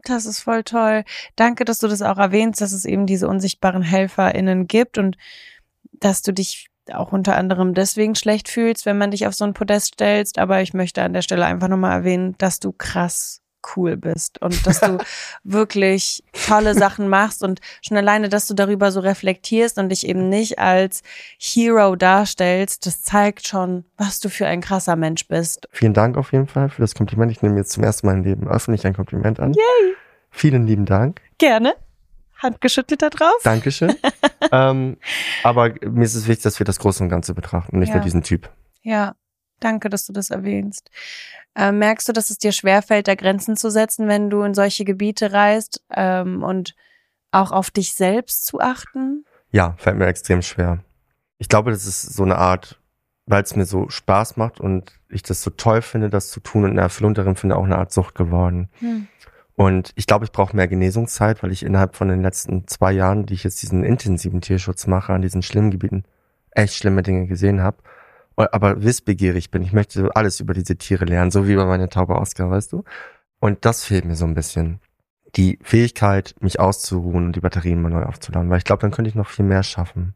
S2: Das ist voll toll. Danke, dass du das auch erwähnst, dass es eben diese unsichtbaren HelferInnen gibt und dass du dich auch unter anderem deswegen schlecht fühlst, wenn man dich auf so ein Podest stellst. Aber ich möchte an der Stelle einfach nochmal erwähnen, dass du krass cool bist und dass du wirklich tolle Sachen machst und schon alleine, dass du darüber so reflektierst und dich eben nicht als Hero darstellst, das zeigt schon, was du für ein krasser Mensch bist.
S3: Vielen Dank auf jeden Fall für das Kompliment. Ich nehme jetzt zum ersten Mal im Leben öffentlich ein Kompliment an.
S2: Yay!
S3: Vielen lieben Dank.
S2: Gerne. Handgeschüttelt da drauf.
S3: Dankeschön. ähm, aber mir ist es wichtig, dass wir das Große und Ganze betrachten und nicht
S2: Ja.
S3: nur diesen Typ.
S2: Ja, danke, dass du das erwähnst. Äh, merkst du, dass es dir schwerfällt, da Grenzen zu setzen, wenn du in solche Gebiete reist ähm, und auch auf dich selbst zu achten?
S3: Ja, fällt mir extrem schwer. Ich glaube, das ist so eine Art, weil es mir so Spaß macht und ich das so toll finde, das zu tun und eine Erfüllung darin finde, auch eine Art Sucht geworden.
S2: Hm.
S3: Und ich glaube, ich brauche mehr Genesungszeit, weil ich innerhalb von den letzten zwei Jahren, die ich jetzt diesen intensiven Tierschutz mache, an diesen schlimmen Gebieten, echt schlimme Dinge gesehen habe. Aber wissbegierig bin. Ich möchte alles über diese Tiere lernen, so wie bei meiner Taube Oscar, weißt du? Und das fehlt mir so ein bisschen. Die Fähigkeit, mich auszuruhen und die Batterien mal neu aufzuladen, weil ich glaube, dann könnte ich noch viel mehr schaffen.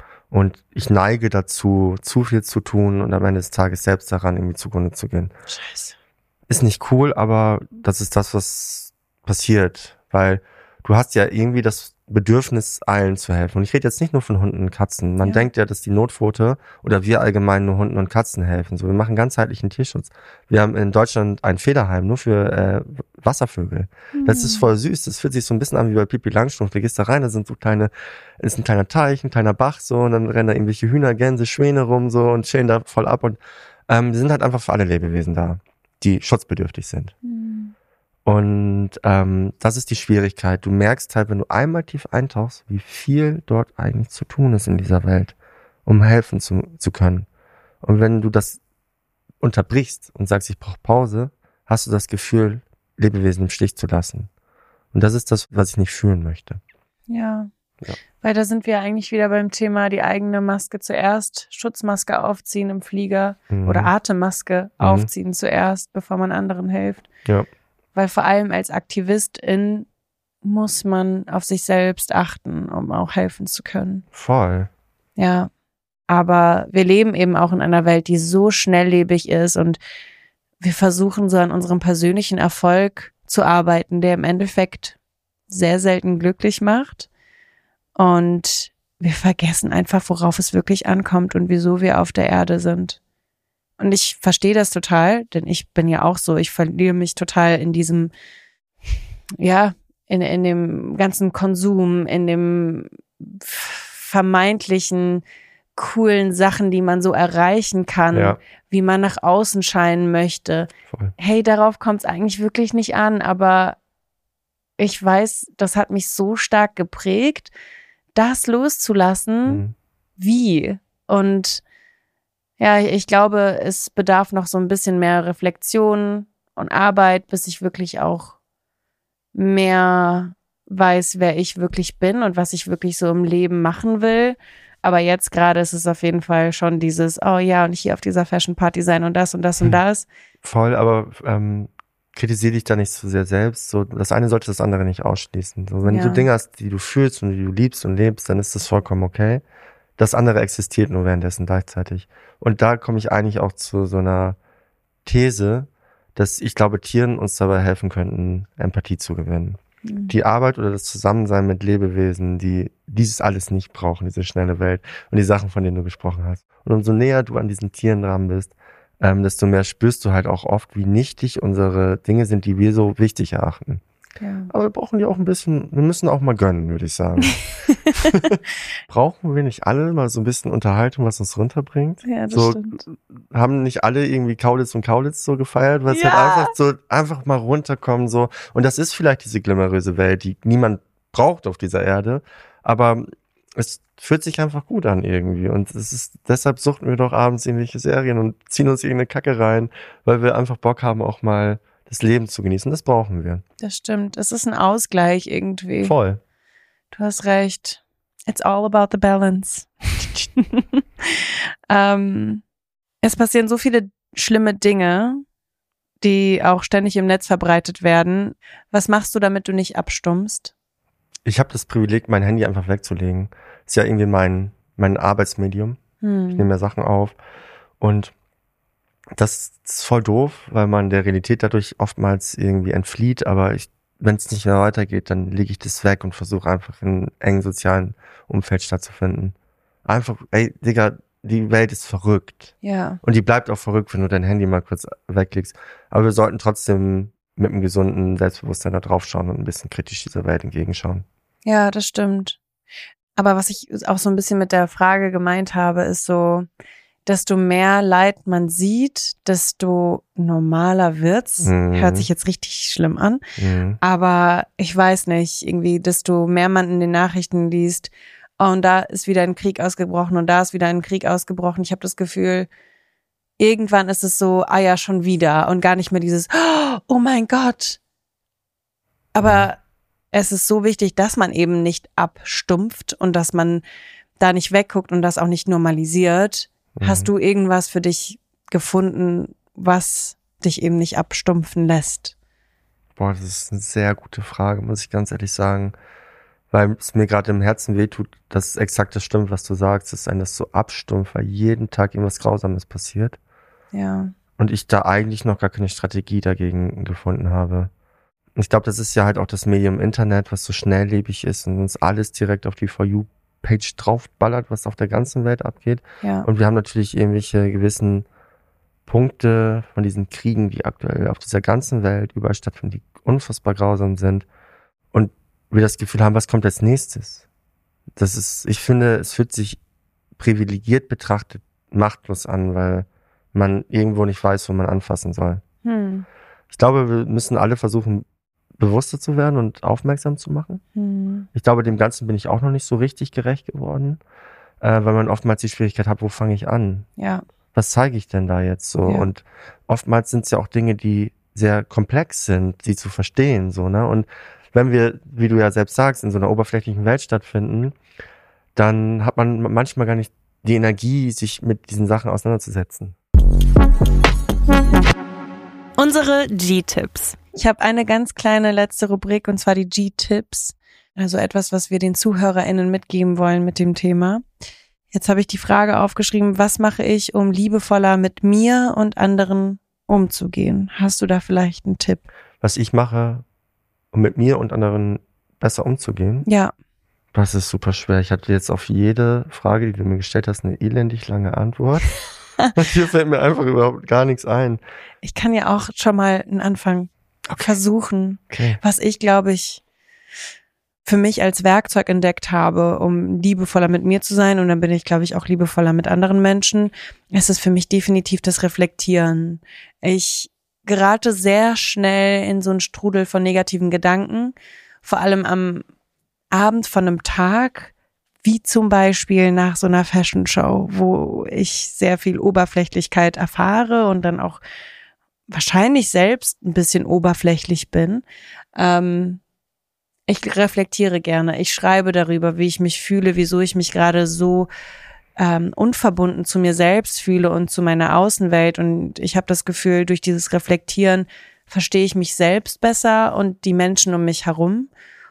S3: Und ich neige dazu, zu viel zu tun und am Ende des Tages selbst daran irgendwie zugrunde zu gehen.
S2: Scheiße.
S3: Ist nicht cool, aber das ist das, was passiert, weil du hast ja irgendwie das Bedürfnis, allen zu helfen. Und ich rede jetzt nicht nur von Hunden und Katzen. Man
S2: Ja.
S3: denkt ja, dass die Notpfote oder wir allgemein nur Hunden und Katzen helfen. So, wir machen ganzheitlichen Tierschutz. Wir haben in Deutschland ein Federheim nur für äh, Wasservögel. Das ist voll süß. Das fühlt sich so ein bisschen an wie bei Pippi Langstrumpf. Du gehst da rein, da sind so kleine, ist ein kleiner Teich, ein kleiner Bach so und dann rennen da irgendwelche Hühner, Gänse, Schwäne rum so und chillen da voll ab und ähm, die sind halt einfach für alle Lebewesen da, die schutzbedürftig sind.
S2: Hm.
S3: Und ähm, das ist die Schwierigkeit. Du merkst halt, wenn du einmal tief eintauchst, wie viel dort eigentlich zu tun ist in dieser Welt, um helfen zu, zu können. Und wenn du das unterbrichst und sagst, ich brauche Pause, hast du das Gefühl, Lebewesen im Stich zu lassen. Und das ist das, was ich nicht fühlen möchte.
S2: Ja.
S3: Ja.
S2: Weil da sind wir eigentlich wieder beim Thema, die eigene Maske zuerst, Schutzmaske aufziehen im Flieger
S3: Mhm.
S2: oder Atemmaske
S3: Mhm.
S2: aufziehen zuerst, bevor man anderen hilft.
S3: Ja.
S2: Weil vor allem als Aktivistin muss man auf sich selbst achten, um auch helfen zu können.
S3: Voll.
S2: Ja, aber wir leben eben auch in einer Welt, die so schnelllebig ist und wir versuchen so an unserem persönlichen Erfolg zu arbeiten, der im Endeffekt sehr selten glücklich macht. Und wir vergessen einfach, worauf es wirklich ankommt und wieso wir auf der Erde sind. Und ich verstehe das total, denn ich bin ja auch so, ich verliere mich total in diesem, ja, in, in dem ganzen Konsum, in dem vermeintlichen coolen Sachen, die man so erreichen kann,
S3: Ja.
S2: wie man nach außen scheinen möchte.
S3: Voll.
S2: Hey, darauf kommt es eigentlich wirklich nicht an, aber ich weiß, das hat mich so stark geprägt, das loszulassen,
S3: Mhm.
S2: wie. Und ja, ich glaube, es bedarf noch so ein bisschen mehr Reflexion und Arbeit, bis ich wirklich auch mehr weiß, wer ich wirklich bin und was ich wirklich so im Leben machen will. Aber jetzt gerade ist es auf jeden Fall schon dieses, oh ja, und hier auf dieser Fashion Party sein und das und das und
S3: Hm.
S2: das.
S3: Voll, aber ähm, kritisiere dich da nicht zu sehr selbst. So, das eine sollte das andere nicht ausschließen. So, wenn
S2: Ja.
S3: du Dinge hast, die du fühlst und die du liebst und lebst, dann ist das vollkommen okay. Das andere existiert nur währenddessen gleichzeitig. Und da komme ich eigentlich auch zu so einer These, dass ich glaube, Tieren uns dabei helfen könnten, Empathie zu gewinnen.
S2: Mhm.
S3: Die Arbeit oder das Zusammensein mit Lebewesen, die dieses alles nicht brauchen, diese schnelle Welt und die Sachen, von denen du gesprochen hast. Und umso näher du an diesen Tieren dran bist, ähm, desto mehr spürst du halt auch oft, wie nichtig unsere Dinge sind, die wir so wichtig erachten.
S2: Ja.
S3: Aber wir brauchen die auch ein bisschen, wir müssen auch mal gönnen, würde ich sagen. Brauchen wir nicht alle mal so ein bisschen Unterhaltung, was uns runterbringt?
S2: Ja, das
S3: so,
S2: stimmt.
S3: haben nicht alle irgendwie Kaulitz und Kaulitz so gefeiert, weil es
S2: Ja.
S3: halt einfach so, einfach mal runterkommen so. Und das ist vielleicht diese glamouröse Welt, die niemand braucht auf dieser Erde, aber es fühlt sich einfach gut an irgendwie. Und es ist, deshalb suchten wir doch abends irgendwelche Serien und ziehen uns irgendeine Kacke rein, weil wir einfach Bock haben, auch mal das Leben zu genießen. Das brauchen wir.
S2: Das stimmt. Es ist ein Ausgleich irgendwie.
S3: Voll.
S2: Du hast recht. It's all about the balance. ähm, es passieren so viele schlimme Dinge, die auch ständig im Netz verbreitet werden. Was machst du, damit du nicht abstummst?
S3: Ich habe das Privileg, mein Handy einfach wegzulegen. Ist ja irgendwie mein, mein Arbeitsmedium.
S2: Hm.
S3: Ich nehme ja Sachen auf. Und das ist voll doof, weil man der Realität dadurch oftmals irgendwie entflieht. Aber ich, wenn es nicht mehr weitergeht, dann lege ich das weg und versuche einfach in einem engen sozialen Umfeld stattzufinden. Einfach, ey, Digga, die Welt ist verrückt.
S2: Ja.
S3: Und die bleibt auch verrückt, wenn du dein Handy mal kurz weglegst. Aber wir sollten trotzdem mit einem gesunden Selbstbewusstsein da drauf schauen und ein bisschen kritisch dieser Welt entgegenschauen.
S2: Ja, das stimmt. Aber was ich auch so ein bisschen mit der Frage gemeint habe, ist so, desto mehr Leid man sieht, desto normaler wird's.
S3: Mhm.
S2: Hört sich jetzt richtig schlimm an.
S3: Mhm.
S2: Aber ich weiß nicht, irgendwie, desto mehr man in den Nachrichten liest, oh, und da ist wieder ein Krieg ausgebrochen und da ist wieder ein Krieg ausgebrochen. Ich habe das Gefühl, irgendwann ist es so, ah ja, schon wieder und gar nicht mehr dieses, oh mein Gott. Aber mhm. es ist so wichtig, dass man eben nicht abstumpft und dass man da nicht wegguckt und das auch nicht normalisiert. Mhm. Hast du irgendwas für dich gefunden, was dich eben nicht abstumpfen lässt?
S3: Boah, das ist eine sehr gute Frage, muss ich ganz ehrlich sagen. Weil es mir gerade im Herzen wehtut, dass exakt das stimmt, was du sagst, dass einen das so abstumpft, weil jeden Tag irgendwas Grausames passiert.
S2: Ja.
S3: Und ich da eigentlich noch gar keine Strategie dagegen gefunden habe. Und ich glaube, das ist ja halt auch das Medium Internet, was so schnelllebig ist und uns alles direkt auf die For You-Page draufballert, was auf der ganzen Welt abgeht.
S2: Ja.
S3: Und wir haben natürlich irgendwelche gewissen Punkte von diesen Kriegen, die aktuell auf dieser ganzen Welt überall stattfinden, die unfassbar grausam sind. Und wir das Gefühl haben, was kommt als nächstes? Das ist, ich finde, es fühlt sich privilegiert betrachtet machtlos an, weil man irgendwo nicht weiß, wo man anfassen soll.
S2: Hm.
S3: Ich glaube, wir müssen alle versuchen, bewusster zu werden und aufmerksam zu machen.
S2: Hm.
S3: Ich glaube, dem Ganzen bin ich auch noch nicht so richtig gerecht geworden, äh, weil man oftmals die Schwierigkeit hat, wo fange ich an?
S2: Ja.
S3: Was zeige ich denn da jetzt so?
S2: Ja.
S3: Und oftmals sind es ja auch Dinge, die sehr komplex sind, sie zu verstehen, so, ne? Und wenn wir, wie du ja selbst sagst, in so einer oberflächlichen Welt stattfinden, dann hat man manchmal gar nicht die Energie, sich mit diesen Sachen auseinanderzusetzen.
S2: Unsere G-Tipps. Ich habe eine ganz kleine letzte Rubrik und zwar die G-Tipps. Also etwas, was wir den ZuhörerInnen mitgeben wollen mit dem Thema. Jetzt habe ich die Frage aufgeschrieben, was mache ich, um liebevoller mit mir und anderen umzugehen? Hast du da vielleicht einen Tipp?
S3: Was ich mache, um mit mir und anderen besser umzugehen?
S2: Ja.
S3: Das ist super schwer. Ich hatte jetzt auf jede Frage, die du mir gestellt hast, eine elendig lange Antwort. Und hier fällt mir einfach überhaupt gar nichts ein.
S2: Ich kann ja auch schon mal einen Anfang
S3: Okay.
S2: versuchen,
S3: Okay.
S2: was ich, glaube ich, für mich als Werkzeug entdeckt habe, um liebevoller mit mir zu sein. Und dann bin ich, glaube ich, auch liebevoller mit anderen Menschen. Es ist für mich definitiv das Reflektieren. Ich gerate sehr schnell in so einen Strudel von negativen Gedanken, vor allem am Abend von einem Tag, wie zum Beispiel nach so einer Fashion Show, wo ich sehr viel Oberflächlichkeit erfahre und dann auch wahrscheinlich selbst ein bisschen oberflächlich bin. Ähm, ich reflektiere gerne, ich schreibe darüber, wie ich mich fühle, wieso ich mich gerade so ähm, unverbunden zu mir selbst fühle und zu meiner Außenwelt. Und ich habe das Gefühl, durch dieses Reflektieren verstehe ich mich selbst besser und die Menschen um mich herum.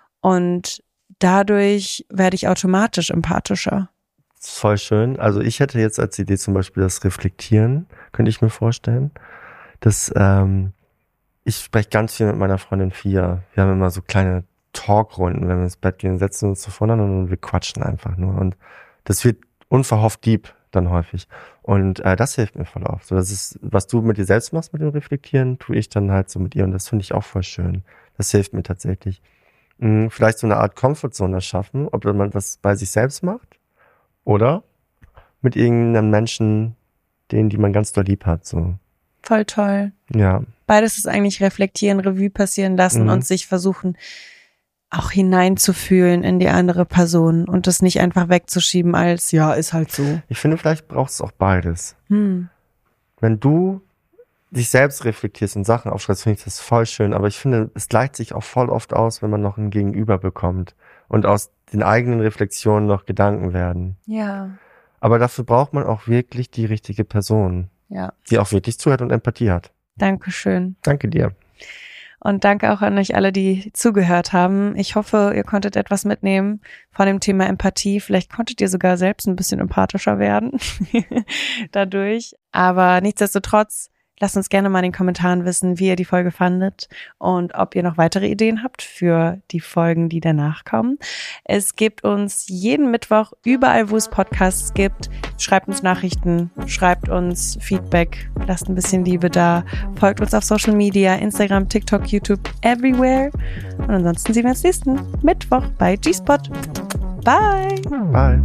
S2: Und dadurch werde ich automatisch empathischer.
S3: Das ist voll schön. Also ich hätte jetzt als Idee zum Beispiel das Reflektieren, könnte ich mir vorstellen. Das, ähm, ich spreche ganz viel mit meiner Freundin Fia. Wir haben immer so kleine Talkrunden, wenn wir ins Bett gehen, setzen wir uns so voneinander und wir quatschen einfach nur. Und das wird unverhofft deep dann häufig. Und äh, das hilft mir voll oft. So, das ist, was du mit dir selbst machst mit dem Reflektieren, tue ich dann halt so mit ihr. Und das finde ich auch voll schön. Das hilft mir tatsächlich. Hm, vielleicht so eine Art Comfortzone erschaffen, ob man das bei sich selbst macht oder mit irgendeinem Menschen, den, die man ganz doll lieb hat. So.
S2: Voll toll.
S3: Ja.
S2: Beides ist eigentlich reflektieren, Revue passieren lassen
S3: Mhm.
S2: und sich versuchen, auch hineinzufühlen in die andere Person und das nicht einfach wegzuschieben als, ja, ist halt so.
S3: Ich finde, vielleicht braucht es auch beides.
S2: Hm.
S3: Wenn du dich selbst reflektierst und Sachen aufschreibst, finde ich das voll schön. Aber ich finde, es gleicht sich auch voll oft aus, wenn man noch ein Gegenüber bekommt und aus den eigenen Reflexionen noch Gedanken werden.
S2: Ja,
S3: Aber dafür braucht man auch wirklich die richtige Person,
S2: ja.
S3: die auch wirklich zuhört und Empathie hat.
S2: Dankeschön.
S3: Danke dir.
S2: Und danke auch an euch alle, die zugehört haben. Ich hoffe, ihr konntet etwas mitnehmen von dem Thema Empathie. Vielleicht konntet ihr sogar selbst ein bisschen empathischer werden dadurch. Aber nichtsdestotrotz, lasst uns gerne mal in den Kommentaren wissen, wie ihr die Folge fandet und ob ihr noch weitere Ideen habt für die Folgen, die danach kommen. Es gibt uns jeden Mittwoch überall, wo es Podcasts gibt. Schreibt uns Nachrichten, schreibt uns Feedback, lasst ein bisschen Liebe da. Folgt uns auf Social Media, Instagram, TikTok, YouTube, everywhere. Und ansonsten sehen wir uns nächsten Mittwoch bei G-Spot. Bye!
S3: Bye!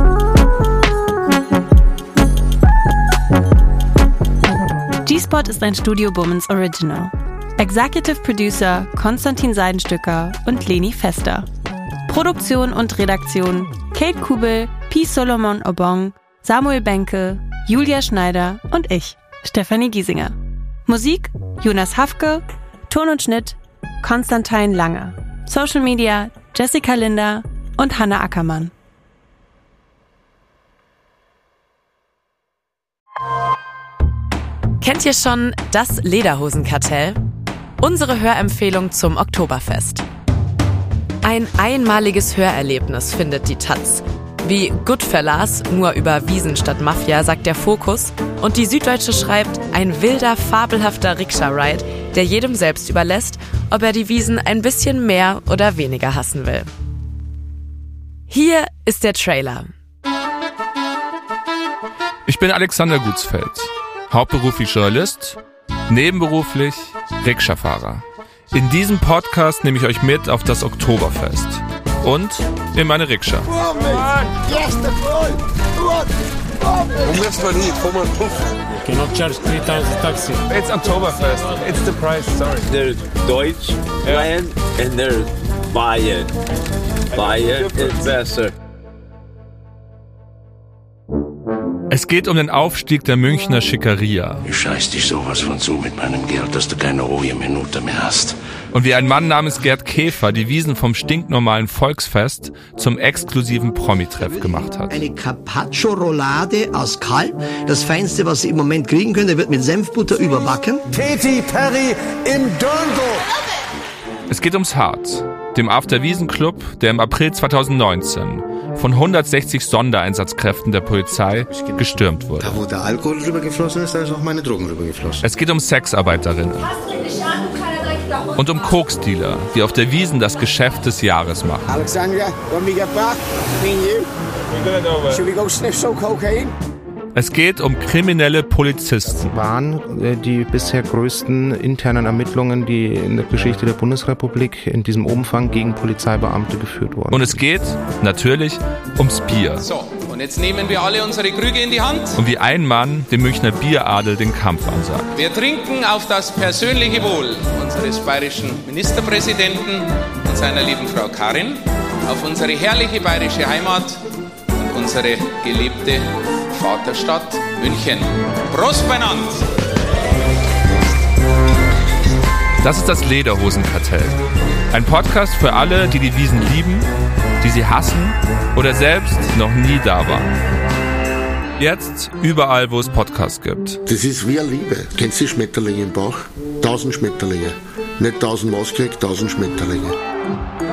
S2: G-Spot ist ein Studio Bummens Original. Executive Producer Konstantin Seidenstücker und Leni Fester. Produktion und Redaktion Kate Kubel, P. Solomon Obong, Samuel Benke, Julia Schneider und ich, Stefanie Giesinger. Musik Jonas Hafke, Ton und Schnitt Konstantin Lange. Social Media Jessica Linder und Hanna Ackermann.
S4: Kennt ihr schon das Lederhosenkartell? Unsere Hörempfehlung zum Oktoberfest. Ein einmaliges Hörerlebnis findet die Taz. Wie Goodfellas, nur über Wiesen statt Mafia, sagt der Fokus. Und die Süddeutsche schreibt, ein wilder, fabelhafter Rikscha-Ride, der jedem selbst überlässt, ob er die Wiesen ein bisschen mehr oder weniger hassen will. Hier ist der Trailer.
S5: Ich bin Alexander Gutsfeld. Hauptberuflich Journalist, nebenberuflich Rikscha-Fahrer. In diesem Podcast nehme ich euch mit auf das Oktoberfest und in meine Rikscha.
S6: Wo müssen wir hin? Komm mal puff.
S7: Cannot charge three thousand taxi.
S6: It's Oktoberfest. It's the price, sorry.
S8: There's Deutschland and there's Bayern. Bayern is besser.
S5: Es geht um den Aufstieg der Münchner Schickeria.
S9: Ich scheiß dich sowas von zu mit meinem Geld, dass du keine ruhige Minute mehr hast.
S5: Und wie ein Mann namens Gerd Käfer die Wiesen vom stinknormalen Volksfest zum exklusiven Promi-Treff gemacht hat.
S10: Eine Carpaccio-Roulade aus Kalb, das Feinste, was Sie im Moment kriegen können, der wird mit Senfbutter überbacken.
S6: Katy Perry im Dirndl.
S5: Es geht ums Hart, dem After-Wiesen-Club, der im April zweitausendneunzehn von hundertsechzig Sondereinsatzkräften der Polizei gestürmt wurde.
S11: Da, wo der Alkohol rübergeflossen ist, da ist auch meine Drogen rübergeflossen.
S5: Es geht um Sexarbeiterinnen und um Koksdealer, die auf der Wiesen das Geschäft des Jahres machen.
S12: Alexandra, when we get back, me and you, should we go sniff some cocaine?
S5: Es geht um kriminelle Polizisten.
S13: Das waren äh, die bisher größten internen Ermittlungen, die in der Geschichte der Bundesrepublik in diesem Umfang gegen Polizeibeamte geführt wurden.
S5: Und es geht, natürlich, ums Bier.
S14: So, und jetzt nehmen wir alle unsere Krüge in die Hand.
S5: Und wie ein Mann dem Münchner Bieradel den Kampf ansagt.
S14: Wir trinken auf das persönliche Wohl unseres bayerischen Ministerpräsidenten und seiner lieben Frau Karin, auf unsere herrliche bayerische Heimat und unsere geliebte Vaterstadt München. Prost beieinander!
S5: Das ist das Lederhosenkartell. Ein Podcast für alle, die die Wiesen lieben, die sie hassen oder selbst noch nie da waren. Jetzt überall, wo es Podcasts gibt.
S11: Das ist wie eine Liebe. Kennst du Schmetterlinge im Bauch? Tausend Schmetterlinge. Nicht tausend Mauskrieg, tausend Schmetterlinge.